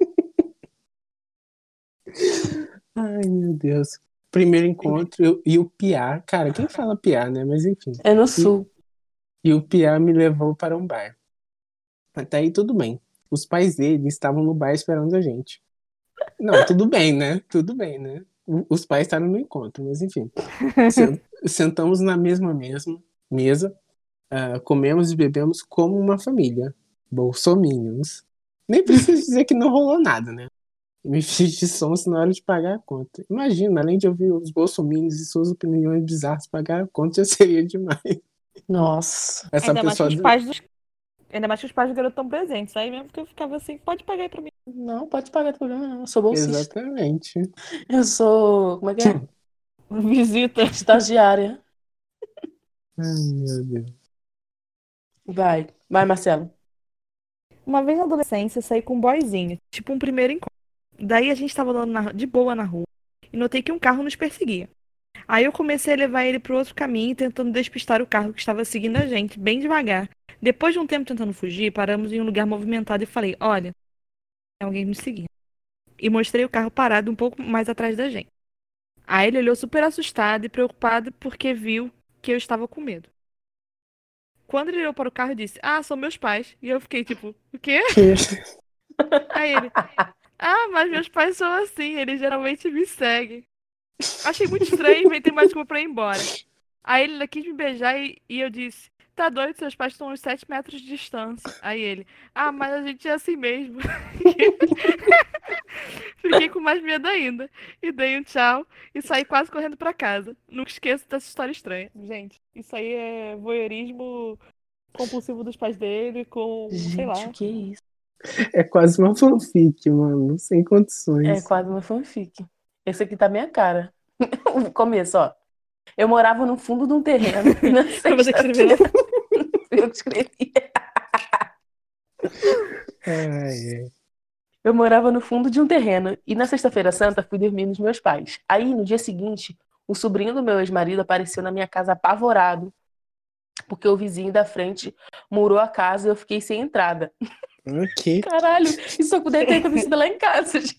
ai, meu Deus. Primeiro encontro e o Piá. Cara, quem fala Piá, né? Mas enfim. É no E, sul. e o Piá me levou para um bar. Até aí tudo bem. Os pais dele estavam no bar esperando a gente. Não, tudo bem, né? Tudo bem, né? O- Os pais estavam no encontro, mas enfim. Sen- Sentamos na mesma mesma mesa, ah, comemos e bebemos como uma família. Bolsominions. Nem preciso dizer que não rolou nada, né? Me fiz de sonso na hora de pagar a conta. Imagina, além de ouvir os bolsominions e suas opiniões bizarras, pagar a conta já seria demais. Nossa. Essa Ainda mais que pessoa. os pais dos. Ainda mais que os pais do garoto estão presentes. Aí mesmo que eu ficava assim, pode pagar aí pra mim. Não, pode pagar, problema não. Eu sou bolsista. Exatamente. Eu sou. Como é que é? Visita. Estagiária. Ai, meu Deus. Vai. Vai, Marcelo. Uma vez na adolescência, eu saí com um boyzinho, tipo um primeiro encontro. Daí a gente tava andando na- de boa na rua e notei que um carro nos perseguia. Aí eu comecei a levar ele pro outro caminho, tentando despistar o carro que estava seguindo a gente, bem devagar. Depois de um tempo tentando fugir, paramos em um lugar movimentado e falei: olha, tem alguém nos seguindo. E mostrei o carro parado um pouco mais atrás da gente. Aí ele olhou super assustado e preocupado porque viu que eu estava com medo. Quando ele olhou para o carro, disse: ah, são meus pais. E eu fiquei tipo: o quê? Que- Aí ele: Ah, mas meus pais são assim, eles geralmente me seguem. Achei muito estranho, inventei mais desculpa pra ir embora. Aí ele quis me beijar e, e eu disse, tá doido, seus pais estão a uns sete metros de distância. Aí ele, ah, mas a gente é assim mesmo. Fiquei com mais medo ainda. E dei um tchau e saí quase correndo pra casa. Nunca esqueço dessa história estranha. Gente, isso aí é voyeurismo compulsivo dos pais dele com, sei lá. Gente, o que é isso? É quase uma fanfic, mano. Sem É condições. quase uma fanfic. Esse aqui tá minha cara. O começo, ó. Eu morava no fundo de um terreno. E na Foi você que escreveu? sexta-feira, eu que escrevi. Ai, ai. Eu morava no fundo de um terreno e na sexta-feira santa fui dormir nos meus pais. Aí, no dia seguinte, o sobrinho do meu ex-marido apareceu na minha casa apavorado, porque o vizinho da frente murou a casa e eu fiquei sem entrada. Ok. Caralho, isso só deve ter acontecido lá em casa, gente.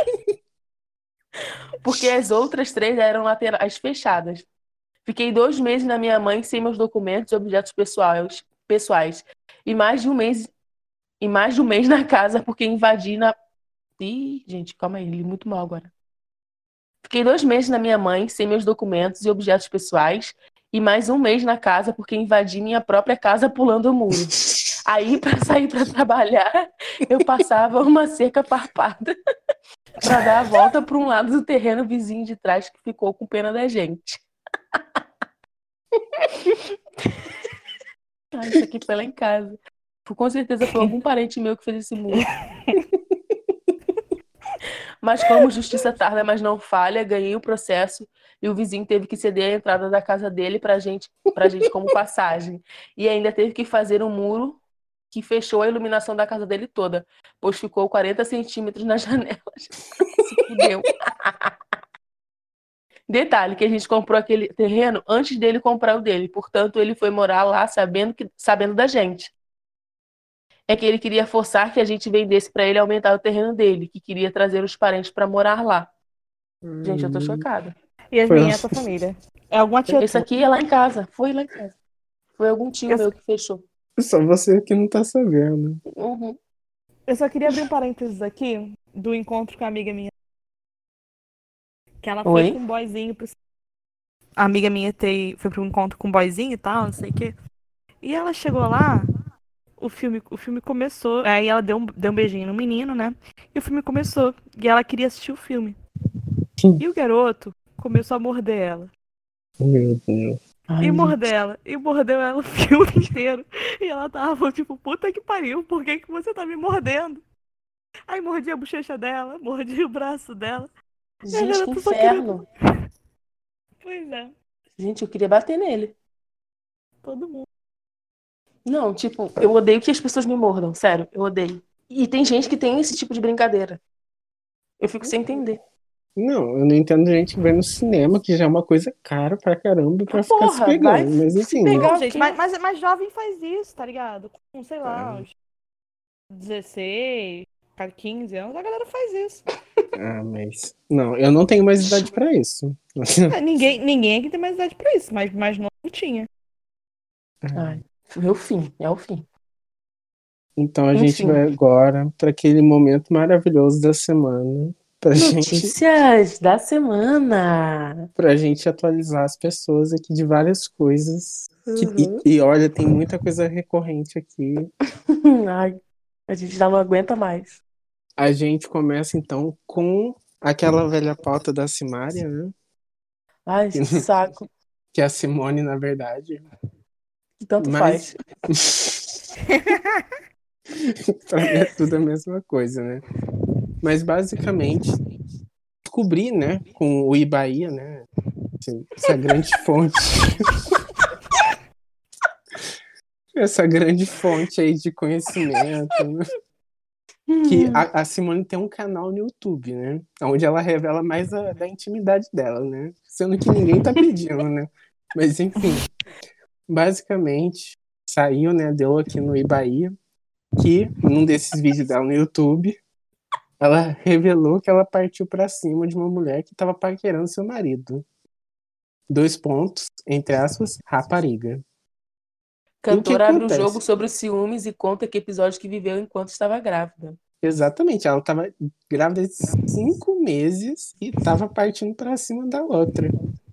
Porque as outras três eram laterais fechadas. Fiquei dois meses na minha mãe sem meus documentos e objetos pessoais, pessoais. E mais de um mês e mais de um mês na casa porque invadi na... Ih, gente, calma aí, li muito mal agora. Fiquei dois meses na minha mãe sem meus documentos e objetos pessoais e mais um mês na casa porque invadi minha própria casa pulando o muro. Aí, para sair para trabalhar, eu passava uma cerca farpada para dar a volta para um lado do terreno vizinho de trás que ficou com pena da gente. Ah, isso aqui foi lá em casa. Com certeza foi algum parente meu que fez esse muro. Mas como justiça tarda, mas não falha, ganhei o processo e o vizinho teve que ceder a entrada da casa dele pra gente, pra gente como passagem. E ainda teve que fazer um muro que fechou a iluminação da casa dele toda, pois ficou quarenta centímetros nas janelas. Se fudeu. Detalhe, que a gente comprou aquele terreno antes dele comprar o dele, portanto ele foi morar lá sabendo, que, sabendo da gente. É que ele queria forçar que a gente vendesse pra ele aumentar o terreno dele, que queria trazer os parentes pra morar lá. Gente, eu tô chocada. Yasmin, Foi- é a tua família. É alguma tia Esse tua. aqui é lá em casa, foi lá em casa. Foi algum tio Eu- meu que fechou. Só você que não tá sabendo. Uhum. Eu só queria abrir um parênteses aqui do encontro com a amiga minha. Que ela foi Oi? com um boyzinho pro... A amiga minha te... foi pro encontro com um boyzinho e tal, não sei o quê. E ela chegou lá, o filme, o filme começou, aí ela deu um, deu um beijinho no menino, né? E o filme começou. E ela queria assistir o filme. E o garoto começou a morder ela. Meu Deus. Ai, E mordeu ela. E mordeu ela o filme inteiro. E ela tava tipo, puta que pariu, por que, que você tá me mordendo? Aí mordia a bochecha dela, mordia o braço dela. gente, que garota só inferno. Pois é, Gente, eu queria bater nele. todo mundo. Não, tipo, eu odeio que as pessoas me mordam, sério, eu odeio. E tem gente que tem esse tipo de brincadeira. Eu fico sem entender. Não, eu não entendo gente que vai no cinema, que já é uma coisa cara pra caramba pra Ah, ficar se porra, pegando. vai Mas se enfim. pegar. Não, o gente, quê? mas, mas, mas jovem faz isso, tá ligado? Com, sei lá, Ah. uns dezesseis, quinze anos, a galera faz isso. Ah, mas. Não, eu não tenho mais idade pra isso. É, ninguém, ninguém aqui tem mais idade pra isso, mas mais novo tinha. Ai, é o fim, é o fim. Então a gente Enfim. vai agora para aquele momento maravilhoso da semana. Pra gente, Notícias da semana. pra gente atualizar as pessoas aqui de várias coisas. Que- Uhum. e, e olha, tem muita coisa recorrente aqui. Ai, a gente já não aguenta mais. A gente começa então com aquela velha pauta da Simária, né? Ai, que saco. Que é a Simone, na verdade. Tanto Mas- faz. Pra mim é tudo a mesma coisa, né? Mas basicamente descobri, né, com o Ibaía, né, esse- essa grande fonte, essa grande fonte aí de conhecimento, né, que a, a Simone tem um canal no YouTube, né, onde ela revela mais a- da intimidade dela, né, sendo que ninguém tá pedindo, né, mas enfim, basicamente saiu, né, deu aqui no Ibaía, que num desses vídeos dela no YouTube, ela revelou que ela partiu pra cima de uma mulher que tava paquerando seu marido. Dois pontos, entre aspas, rapariga. Cantora que abre o acontece? jogo sobre os ciúmes e conta que episódios que viveu enquanto estava grávida. Exatamente, ela tava grávida de cinco meses e tava partindo pra cima da outra.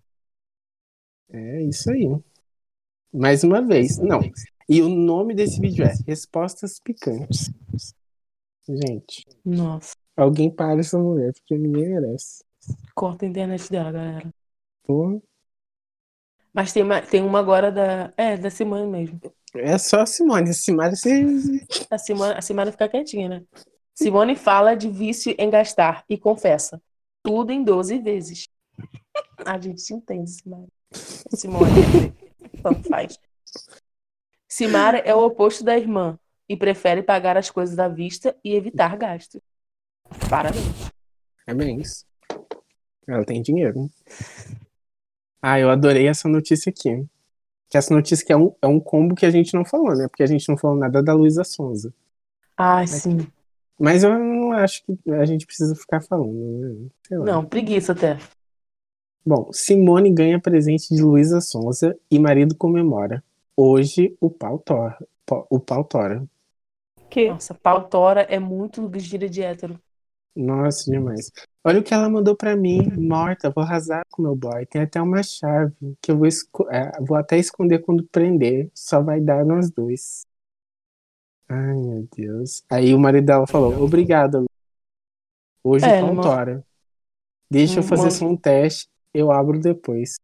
É isso aí. Mais uma vez. Não. E o nome desse vídeo é Respostas Picantes. Gente, Nossa, alguém para essa mulher, porque ninguém merece. corta a internet dela, galera. Pô, Mas tem, ma- tem uma agora da. É, da Simone mesmo. é só a Simone. A Simone, você... A Simone, a Simone fica quietinha, né? Simone fala de vício em gastar e confessa. Tudo em doze vezes. A gente se entende, Simone. Simone, quer dizer, tanto faz. Simara é o oposto da irmã e prefere pagar as coisas à vista e evitar gastos. Parabéns. É bem isso. Ela tem dinheiro. Ah, eu adorei essa notícia aqui. Que essa notícia que é um, é um combo que a gente não falou, né? Porque a gente não falou nada da Luísa Sonza. Ah, sim. Mas eu não acho que a gente precisa ficar falando, né? Sei lá. Não, preguiça até. Bom, Simone ganha presente de Luísa Sonza e marido comemora. Hoje o pau tora. O pau tora. Que? Nossa, pau tora é muito gíria de hétero. Nossa, demais. Olha o que ela mandou pra mim. Morta, vou arrasar com meu boy. Tem até uma chave que eu vou, esco- é, vou até esconder quando prender. Só vai dar nós dois. Ai, meu Deus. Aí o marido dela falou, obrigada, Lu. Hoje É, o ele pau man- tora. Deixa eu Hum, fazer man- só um teste. Eu abro depois.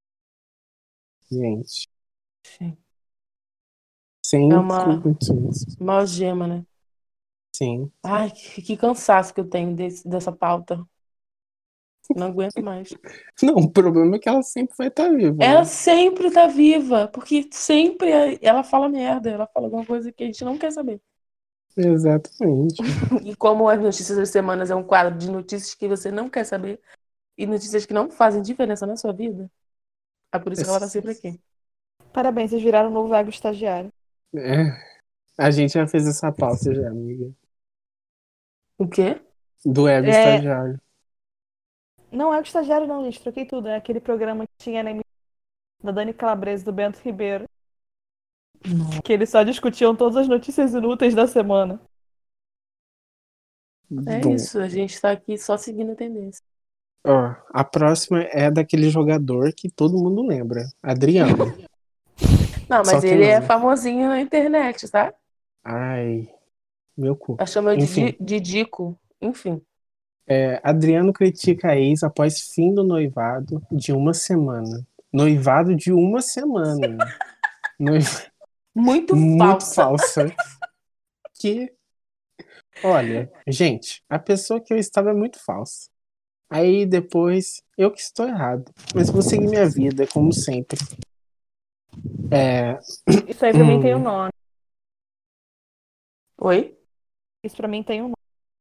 Gente, Sim. sem É uma, condições. uma algema, né? Sim. Ai, que, que cansaço que eu tenho desse, dessa pauta. Não aguento mais. Não, o problema é que ela sempre vai estar viva, Ela né? sempre tá viva, porque sempre ela fala merda, ela fala alguma coisa que a gente não quer saber. Exatamente. E como as notícias das semanas é um quadro de notícias que você não quer saber e notícias que não fazem diferença na sua vida, é por isso que ela tá sempre aqui. Parabéns, vocês viraram o novo ego estagiário. É, a gente já fez essa pauta já, amiga. O quê? Do ego É. estagiário. Não é o estagiário, não, gente. Troquei tudo. É aquele programa que tinha na emissão da Dani Calabresa e do Bento Ribeiro. Que eles só discutiam todas as notícias inúteis da semana. É Bom, isso, a gente tá aqui só seguindo a tendência. ó, a próxima é daquele jogador que todo mundo lembra. Adriano. Não, Só mas que ele é não. famosinho na internet, tá? Ai, meu cu. Ela chama de, Enfim. Di- de Dico. Enfim. É, Adriano critica a ex após fim do noivado de uma semana. Noivado de uma semana. Noiva... Muito, Muito falsa. falsa. Que, olha, gente, a pessoa que eu estava é muito falsa. Aí depois, eu que estou errado. Mas vou seguir minha vida, como sempre. É, Isso aí pra mim Hum. tem um nome. Oi? Isso pra mim tem um nome.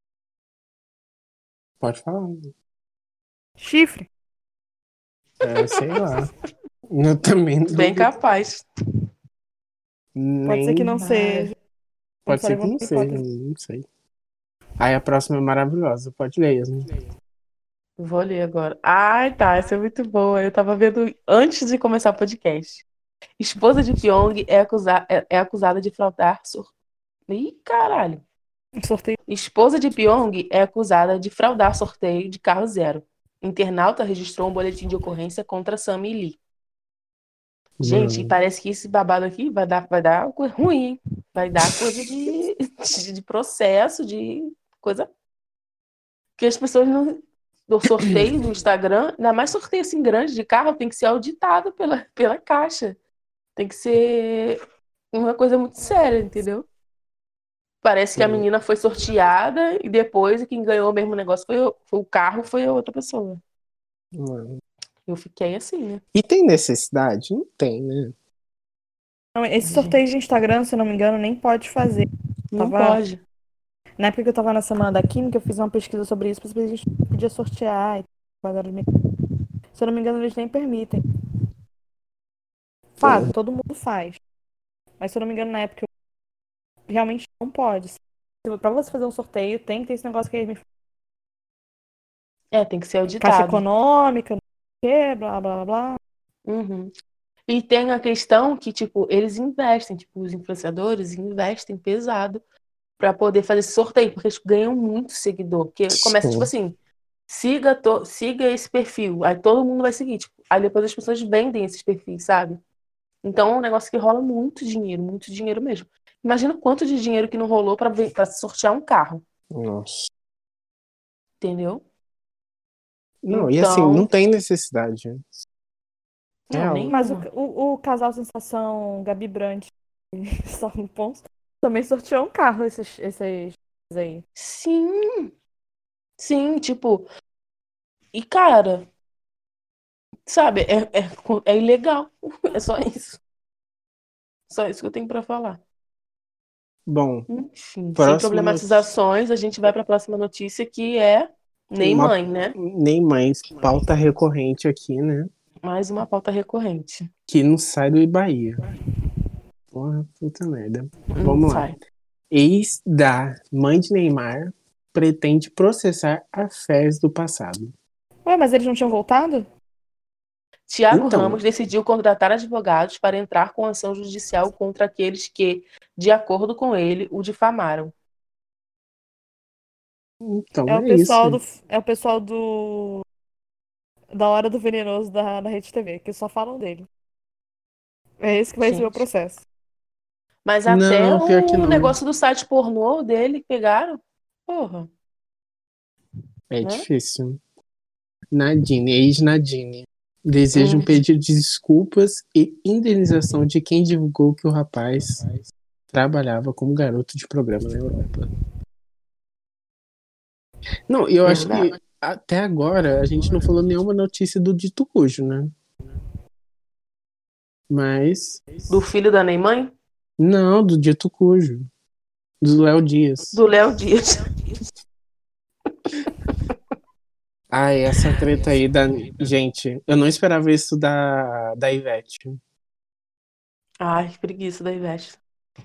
pode falar. Chifre. É, sei lá. Eu também não Bem duvido. capaz. Pode ser que não Nem- seja. Pode ser Vamos que não fazer seja, uma hipótese. não sei. Aí a próxima é maravilhosa, pode ler, Yasmin. Vou ler agora. Ai, tá, essa é muito boa. Eu tava vendo antes de começar o podcast. Esposa de Pyong é, acusa... é- é acusada de fraudar. Sor... Ih, caralho. Um sorteio. Esposa de Pyong é acusada de fraudar sorteio de carro zero. Internauta registrou um boletim de ocorrência contra Sammy Lee. Gente, Hum. parece que esse babado aqui vai dar, vai dar coisa ruim, hein? Vai dar coisa de, de, de processo, de coisa. Que as pessoas não. Do sorteio do Instagram, ainda mais sorteio assim grande de carro, tem que ser auditado pela, pela Caixa. Tem que ser uma coisa muito séria, entendeu? Parece que a menina foi sorteada e depois quem ganhou o mesmo negócio foi, o- foi o carro, foi a outra pessoa. Mano. Eu fiquei assim, né? E tem necessidade? Não tem, né? Não, esse sorteio de Instagram, se eu não me engano, nem pode fazer. Não Tava- pode. Na época que eu tava na Semana da Química, eu fiz uma pesquisa sobre isso, pra saber se a gente podia sortear. E agora, se eu não me engano, eles nem permitem. Faz, todo mundo faz. Mas se eu não me engano, na época, eu- realmente não pode. Pra você fazer um sorteio, tem que ter esse negócio que eles me É, tem que ser Caixa auditado. econômica, não sei o quê, blá, blá, blá, blá. Uhum. E tem a questão que, tipo, eles investem, tipo, os influenciadores investem pesado pra poder fazer esse sorteio, porque eles ganham muito seguidor. Porque começa, Sim. tipo assim, siga, to- siga esse perfil. Aí todo mundo vai seguir. Tipo, aí depois as pessoas vendem esses perfis, sabe? Então é um negócio que rola muito dinheiro, muito dinheiro mesmo. Imagina quanto de dinheiro que não rolou pra, ve- pra sortear um carro, Nossa. entendeu? Não, e assim, não Então, tem necessidade. não, Real. Mas o, nenhuma. o, o casal Sensação Gabi Brandt e Saulo Pons também sorteou um carro esses, esses aí. Sim, sim, tipo, e cara, sabe, é, é, é ilegal. É só isso. Só isso que eu tenho pra falar. Bom, Enfim, sem próxima notícia. problematizações, a gente vai pra próxima notícia que é nem Uma- mãe, né? Nem mães, pauta recorrente aqui, né? Mais uma pauta recorrente. Que não sai do Bahia. Porra, puta merda. Não Vamos lá. sai. Ex da mãe de Neymar pretende processar afés do passado. Ué, mas eles não tinham voltado? Tiago Então. Ramos decidiu contratar advogados para entrar com ação judicial contra aqueles que, de acordo com ele, o difamaram. Então É é, o pessoal do. isso. É o pessoal do. Da Hora do Venenoso da, da Rede T V, que só falam dele. É esse que vai receber o Gente. processo. Mas até Não, pior que o não. negócio do site pornô dele pegaram. Porra. É Né? difícil. Nadine, ex-Nadine. Desejam Hum. pedir desculpas e indenização de quem divulgou que o rapaz trabalhava como garoto de programa na Europa. Não, e eu acho que Verdade. até agora a gente não falou nenhuma notícia do dito cujo, né? Mas. Do filho da Neymar? Não, do dito cujo. Do Léo Dias. Do Léo Dias. Ai, essa treta aí da. Gente, eu não esperava isso da, da Ivete. Ai, que preguiça da Ivete.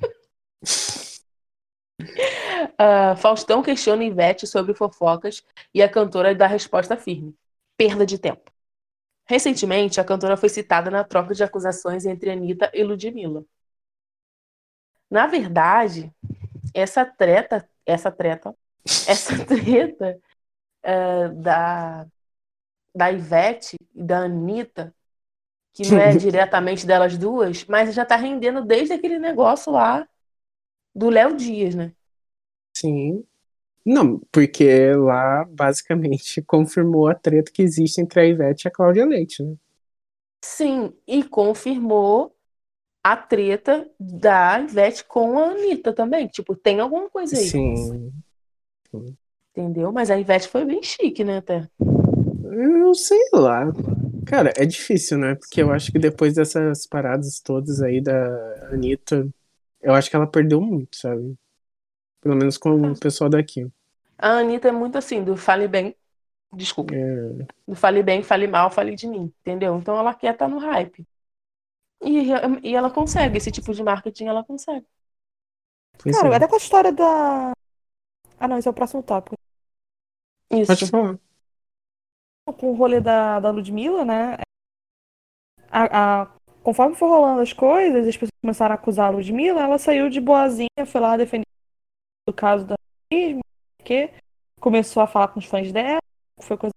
Ah, Faustão questiona Ivete sobre fofocas e a cantora dá resposta firme. Perda de tempo. Recentemente, a cantora foi citada na troca de acusações entre Anitta e Ludmilla. Na verdade, essa treta, essa treta, essa treta eh, da, da Ivete e da Anitta, que não é diretamente delas duas, mas já tá rendendo desde aquele negócio lá do Léo Dias, né? Sim. Não, porque lá basicamente confirmou a treta que existe entre a Ivete e a Cláudia Leite, né? Sim, e confirmou a treta da Ivete com a Anitta também. Tipo, tem alguma coisa aí. Sim. Entendeu? Mas a Ivete foi bem chique, né, até. Eu sei lá. Cara, é difícil, né? Porque eu acho que depois dessas paradas todas aí da Anitta, eu acho que ela perdeu muito, sabe? Pelo menos com o pessoal daqui. A Anitta é muito assim, do fale bem, desculpa, É, do fale bem, fale mal, fale de mim, entendeu? Então ela quer estar no hype. E, e ela consegue, esse tipo de marketing ela consegue. pois Cara, é. até com a história da. Ah, não, esse é o próximo tópico. Pode Isso. falar. Com o rolê da, da Ludmilla, né? A, a- conforme foi rolando as coisas, as pessoas começaram a acusar a Ludmilla, ela saiu de boazinha, foi lá defender o caso da racismo, que começou a falar com os fãs dela, foi coisa.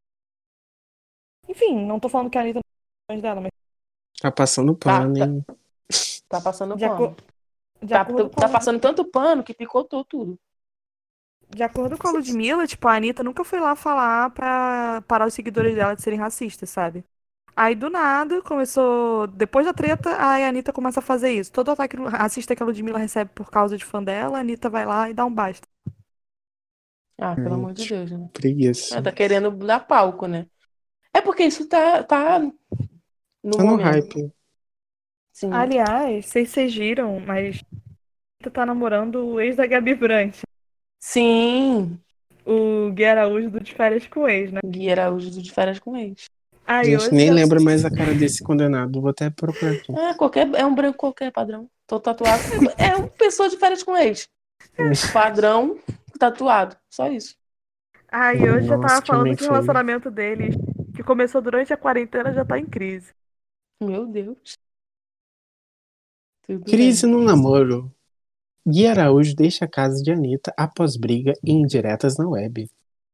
Enfim, não tô falando que a Anitta não é fãs dela, mas Tá passando Tá, pano, tá, hein? tá passando de, pano. aco- de Tá, acordo com tá a, passando tanto pano que picotou tudo. de acordo com a Ludmilla, tipo, a Anitta nunca foi lá falar pra parar os seguidores dela de serem racistas, sabe? Aí, do nada, começou. Depois da treta, aí a Anitta começa a fazer isso. Todo ataque racista que a Ludmilla recebe por causa de fã dela, a Anitta vai lá e dá um basta. Ah, pelo amor de Gente, Deus, né? preguiça. Ela tá querendo dar palco, né? É porque isso tá, tá no Tá no momento. hype. Hum. Sim. Aliás, vocês vocês viram, mas a Anitta tá namorando o ex da Gabi Brandt, Sim. o Gui Araújo do De Férias com o Ex, né? Gui Araújo de férias com ex. Aí Gente, hoje nem já- lembra mais a cara desse condenado. Vou até procurar aqui. É, qualquer, é um branco qualquer padrão. Tô tatuado. É uma pessoa de férias com ex. Padrão tatuado. Só isso. Aí hoje já Nossa, tava que falando homem que o feio. relacionamento deles, que começou durante a quarentena, já tá em crise. Meu Deus. Tudo Crise bem. no namoro. Gui Araújo deixa a casa de Anitta após briga e indiretas na web.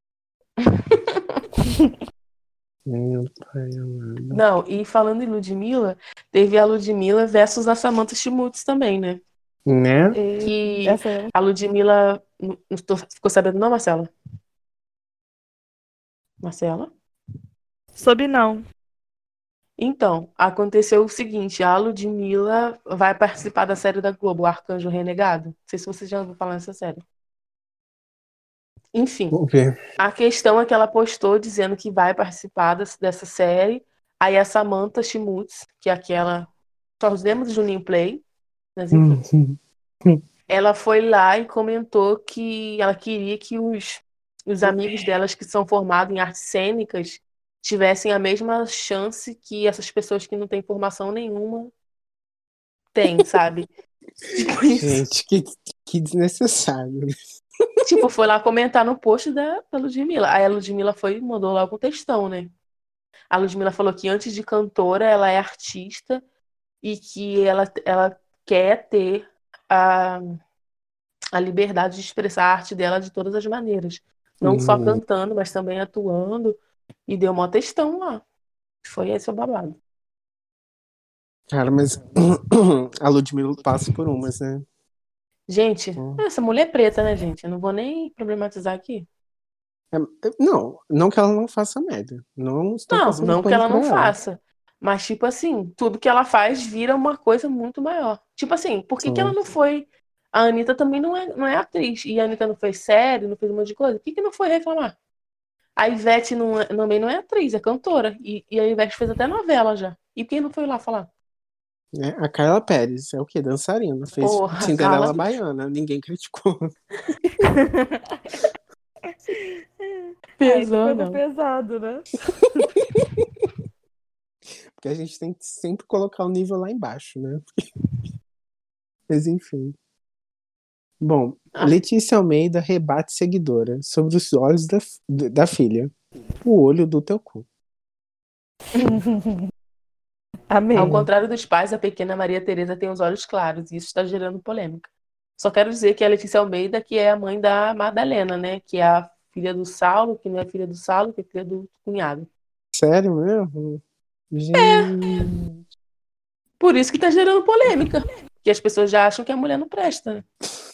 Meu pai amado. Não, e falando em Ludmilla, teve a Ludmilla versus a Samantha Schmutz também, né? Né? E Que essa é a Ludmilla. não- não tô- Ficou sabendo, não, Marcela? Marcela? soube não. Então, aconteceu o seguinte: a Ludmilla vai participar da série da Globo, O Arcanjo Renegado. Não sei se você já ouviu falar nessa série. Enfim, Vamos ver. a questão é que ela postou dizendo que vai participar das- dessa série. Aí a Samantha Schmutz, que é aquela. Só os lembra do Juninho Play, mas enfim. Uhum. Ela foi lá e comentou que ela queria que os, os amigos delas que são formados em artes cênicas tivessem a mesma chance que essas pessoas que não têm formação nenhuma têm, sabe? Tipo isso. Gente, que, que desnecessário. Tipo, foi lá comentar no post da, da Ludmilla. Aí a Ludmilla foi e mandou logo um textão, né? A Ludmilla falou que antes de cantora, ela é artista e que ela, ela quer ter a, a liberdade de expressar a arte dela de todas as maneiras. Não só Hum, cantando, mas também atuando. E deu uma textão lá. Foi esse o babado. Cara, mas a Ludmilla passa por umas, né? Gente, Hum. essa mulher é preta, né, gente? Eu não vou nem problematizar aqui. É- é- não, não que ela não faça merda. Não estou Não, passando não que pano ela pra não ela. faça. Mas, tipo assim, tudo que ela faz vira uma coisa muito maior. Tipo assim, por que que ela Sim. não foi. A Anitta também não é, não é atriz. E a Anitta não fez série, não fez um monte de coisa. Por que que não foi reclamar? A Ivete não é- também não é atriz, é cantora. E, e a Ivete fez até novela já. E quem não foi lá falar? Né? A Carla Pérez é o quê? Dançarina. Fez Porra, Cinderela Carla. Baiana. Ninguém criticou. Aí tu Pesou, pegou não. pesado, né? Porque a gente tem que sempre colocar o nível lá embaixo, né? Mas enfim. Bom, Ah. Letícia Almeida rebate seguidora sobre os olhos da, da filha. O olho do teu cu. Amei. Ao contrário dos pais, a pequena Maria Tereza tem os olhos claros, e isso está gerando polêmica. Só quero dizer que a Letícia Almeida, que é a mãe da Madalena, né? Que é a filha do Saulo, que não é filha do Saulo, que é filha do cunhado. Sério mesmo? Gente. Por isso que tá gerando polêmica. Que as pessoas já acham que a mulher não presta, né?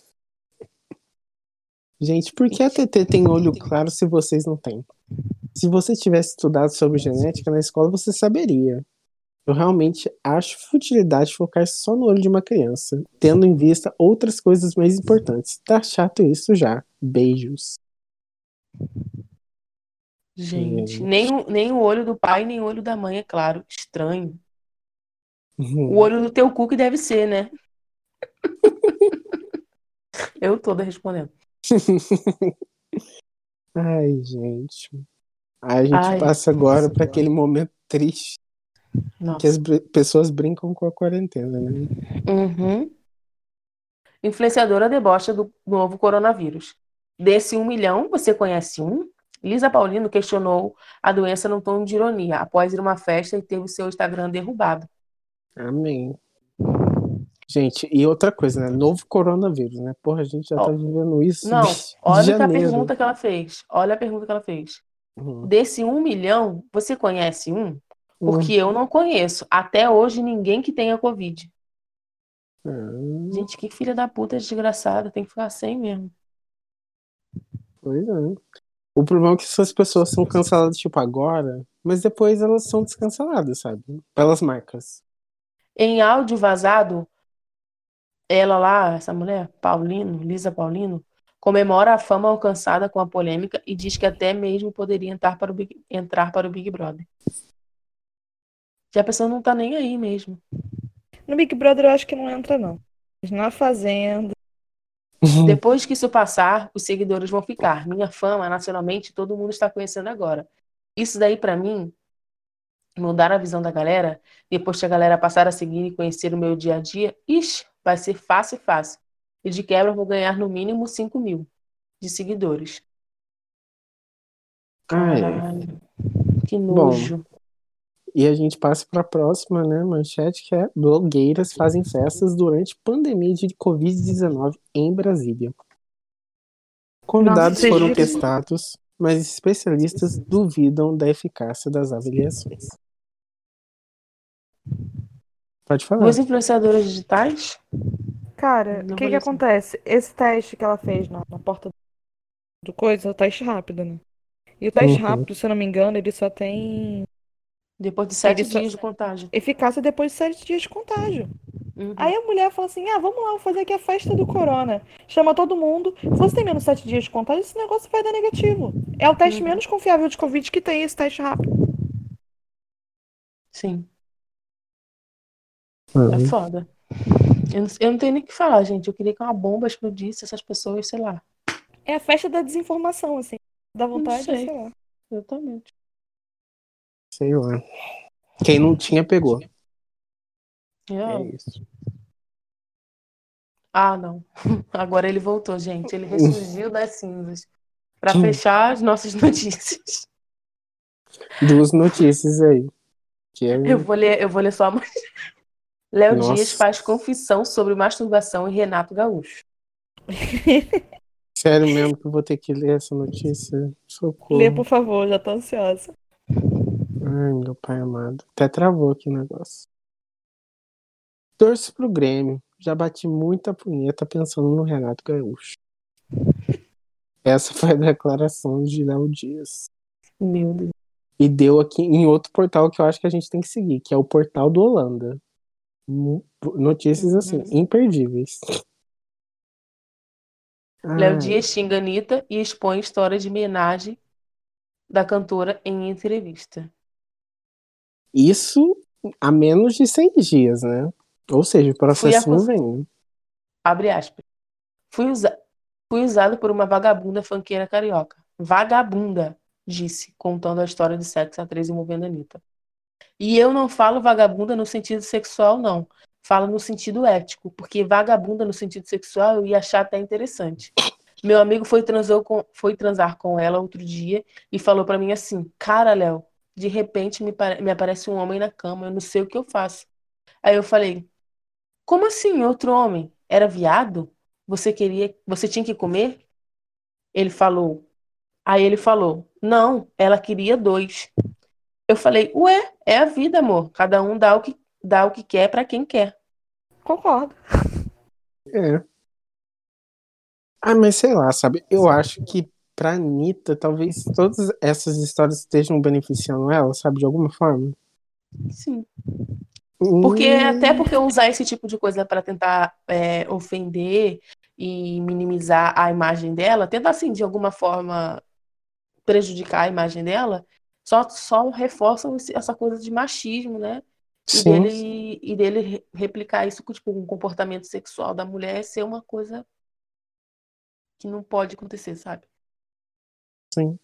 Gente, por que a T T tem olho claro se vocês não têm? Se você tivesse estudado sobre genética na escola, você saberia. Eu realmente acho futilidade focar só no olho de uma criança, tendo em vista outras coisas mais importantes. Tá chato isso já. Beijos. Gente, Gente. nem o, nem o olho do pai, nem o olho da mãe, é claro. Estranho. O Uhum. olho do teu cu que deve ser, né? Eu toda respondendo. Ai, gente. Aí a gente Ai, passa agora para aquele momento triste que nossa. as br- pessoas brincam com a quarentena, né? Uhum. Influenciadora debocha do novo coronavírus. Desse um milhão, você conhece um? Lisa Paulino questionou a doença num tom de ironia, após ir a uma festa e teve o seu Instagram derrubado. Amém. Gente, e outra coisa, né? Novo coronavírus, né? Porra, a gente já tá Ó, vivendo isso Não, de olha que a janeiro. pergunta que ela fez. Olha a pergunta que ela fez. Uhum. Desse um milhão, você conhece um? Porque Uhum. eu não conheço. Até hoje, ninguém que tenha Covid. Ah, Gente, que filha da puta desgraçada. Tem que ficar sem mesmo. pois é. O problema é que essas pessoas são canceladas, tipo, agora, mas depois elas são descanceladas, sabe? Pelas marcas. Em áudio vazado, ela lá, essa mulher, Paulino, Lisa Paulino, comemora a fama alcançada com a polêmica e diz que até mesmo poderia entrar para o Big, entrar para o Big Brother. Que a pessoa não tá nem aí mesmo. No Big Brother eu acho que não entra, não. Mas na Fazenda. Depois que isso passar, os seguidores vão ficar. Minha fama, nacionalmente, todo mundo está conhecendo agora. Isso daí, pra mim, mudar a visão da galera, depois que a galera passar a seguir e conhecer o meu dia a dia, ixi, vai ser fácil, fácil. E de quebra eu vou ganhar no mínimo cinco mil de seguidores. Ah, é. Caralho, que Bom, nojo. E a gente passa para a próxima, né, manchete, que é blogueiras fazem festas durante pandemia de covid dezenove em Brasília. Convidados vocês foram viram? testados, mas especialistas duvidam da eficácia das avaliações. Pode falar. Duas influenciadoras digitais? Cara, Não o que vou que ler isso. acontece? Esse teste que ela fez na, na porta do coisa é o teste rápido, né? E o teste Uhum. rápido, se eu não me engano, ele só tem Depois de sete Ele só- dias de contágio. eficácia depois de sete dias de contágio. Uhum. Aí a mulher fala assim: ah, vamos lá, vou fazer aqui a festa do corona. Chama todo mundo. Se você tem menos sete dias de contágio, esse negócio vai dar negativo. É o teste Uhum. menos confiável de Covid que tem esse teste rápido. Sim, Uhum. é foda. Eu não, eu não tenho nem o que falar, gente. Eu queria que uma bomba explodisse essas pessoas, sei lá. É a festa da desinformação, assim. Dá vontade, sei. sei lá. Exatamente. Sei lá. Quem não tinha, pegou. É. É isso. Ah, não. Agora ele voltou, gente. Ele ressurgiu das cinzas. Pra fechar as nossas notícias. Duas notícias aí. Que é... Eu vou ler, eu vou ler só a mais. Léo Nossa. Dias faz confissão sobre masturbação em Renato Gaúcho. Sério mesmo que eu vou ter que ler essa notícia? Socorro. Lê, por favor, já tô ansiosa. Ai, meu pai amado. Até travou aqui o negócio. Torço pro Grêmio. Já bati muita punheta pensando no Renato Gaúcho. Essa foi a declaração de Léo Dias. Meu Deus. E deu aqui em outro portal que eu acho que a gente tem que seguir, que é o portal do Holanda. Mu- Notícias assim, Uhum. imperdíveis. Léo Ai, Dias xinga Anitta e expõe história de homenagem da cantora em entrevista. isso há menos de cem dias, né? Ou seja, o processinho acus- vem. Abre aspas. Fui, usa... Fui usado por uma vagabunda funkeira carioca. Vagabunda, disse, contando a história de sexo atriz envolvendo a Anitta. E eu não falo vagabunda no sentido sexual, não. Falo no sentido ético, porque vagabunda no sentido sexual eu ia achar até interessante. Meu amigo foi, transou com, foi transar com ela outro dia e falou pra mim assim: cara, Léo, de repente me, pare- me aparece um homem na cama, eu não sei o que eu faço. Aí eu falei: como assim, outro homem? Era viado? Você queria, você tinha que comer? Ele falou. Aí ele falou: não, ela queria dois. Eu falei: ué, é a vida, amor. Cada um dá o que, dá o que quer pra quem quer. Concordo. É. Ah, mas sei lá, sabe? Eu acho que pra Anitta, talvez todas essas histórias estejam beneficiando ela, sabe? De alguma forma. Sim. Porque, Hum, até porque usar esse tipo de coisa pra tentar é, ofender e minimizar a imagem dela, tentar, assim, de alguma forma prejudicar a imagem dela, só, só reforçam esse- essa coisa de machismo, né? E sim, dele, e dele re- replicar isso com, tipo, um comportamento sexual da mulher ser uma coisa que não pode acontecer, sabe? sim.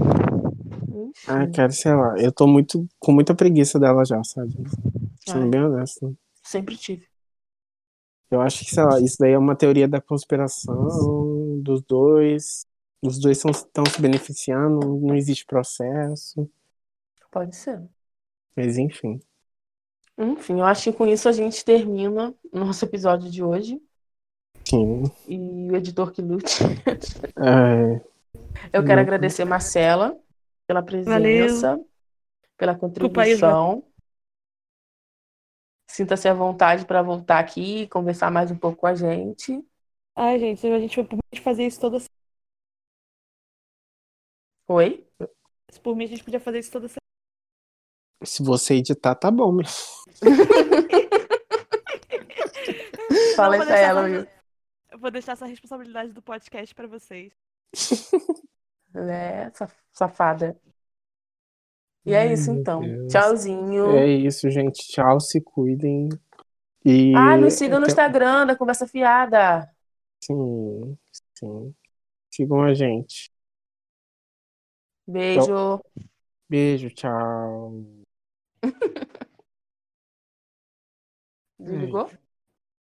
Ah, Enfim, cara, sei lá. Eu tô muito com muita preguiça dela já, sabe? Sendo ai, bem honesto. sempre tive. Eu acho que, sei lá, isso daí é uma teoria da conspiração dos dois. Os dois estão se beneficiando, não existe processo. Pode ser. Mas enfim. Enfim, eu acho que com isso a gente termina o nosso episódio de hoje. Sim. E o editor que lute. É, Eu quero Não. agradecer a Marcela pela presença, pela Desculpa aí, contribuição. Sinta-se à vontade para voltar aqui e conversar mais um pouco com a gente. Ai, gente, a gente vai fazer isso toda semana. Oi? Por mim, a gente podia fazer isso toda semana. se você editar, tá bom, meu. Fala Não, aí vou pra deixar ela, essa- viu? Eu vou deixar essa responsabilidade do podcast pra vocês. É, sa- safada. E é Ai, isso meu então. Deus. Tchauzinho. É isso, gente. Tchau, se cuidem. E Ah, nos sigam no até- Instagram da Conversa Fiada. Sim, sim. Sigam a gente. Beijo. Beijo, tchau. Ai. Desligou?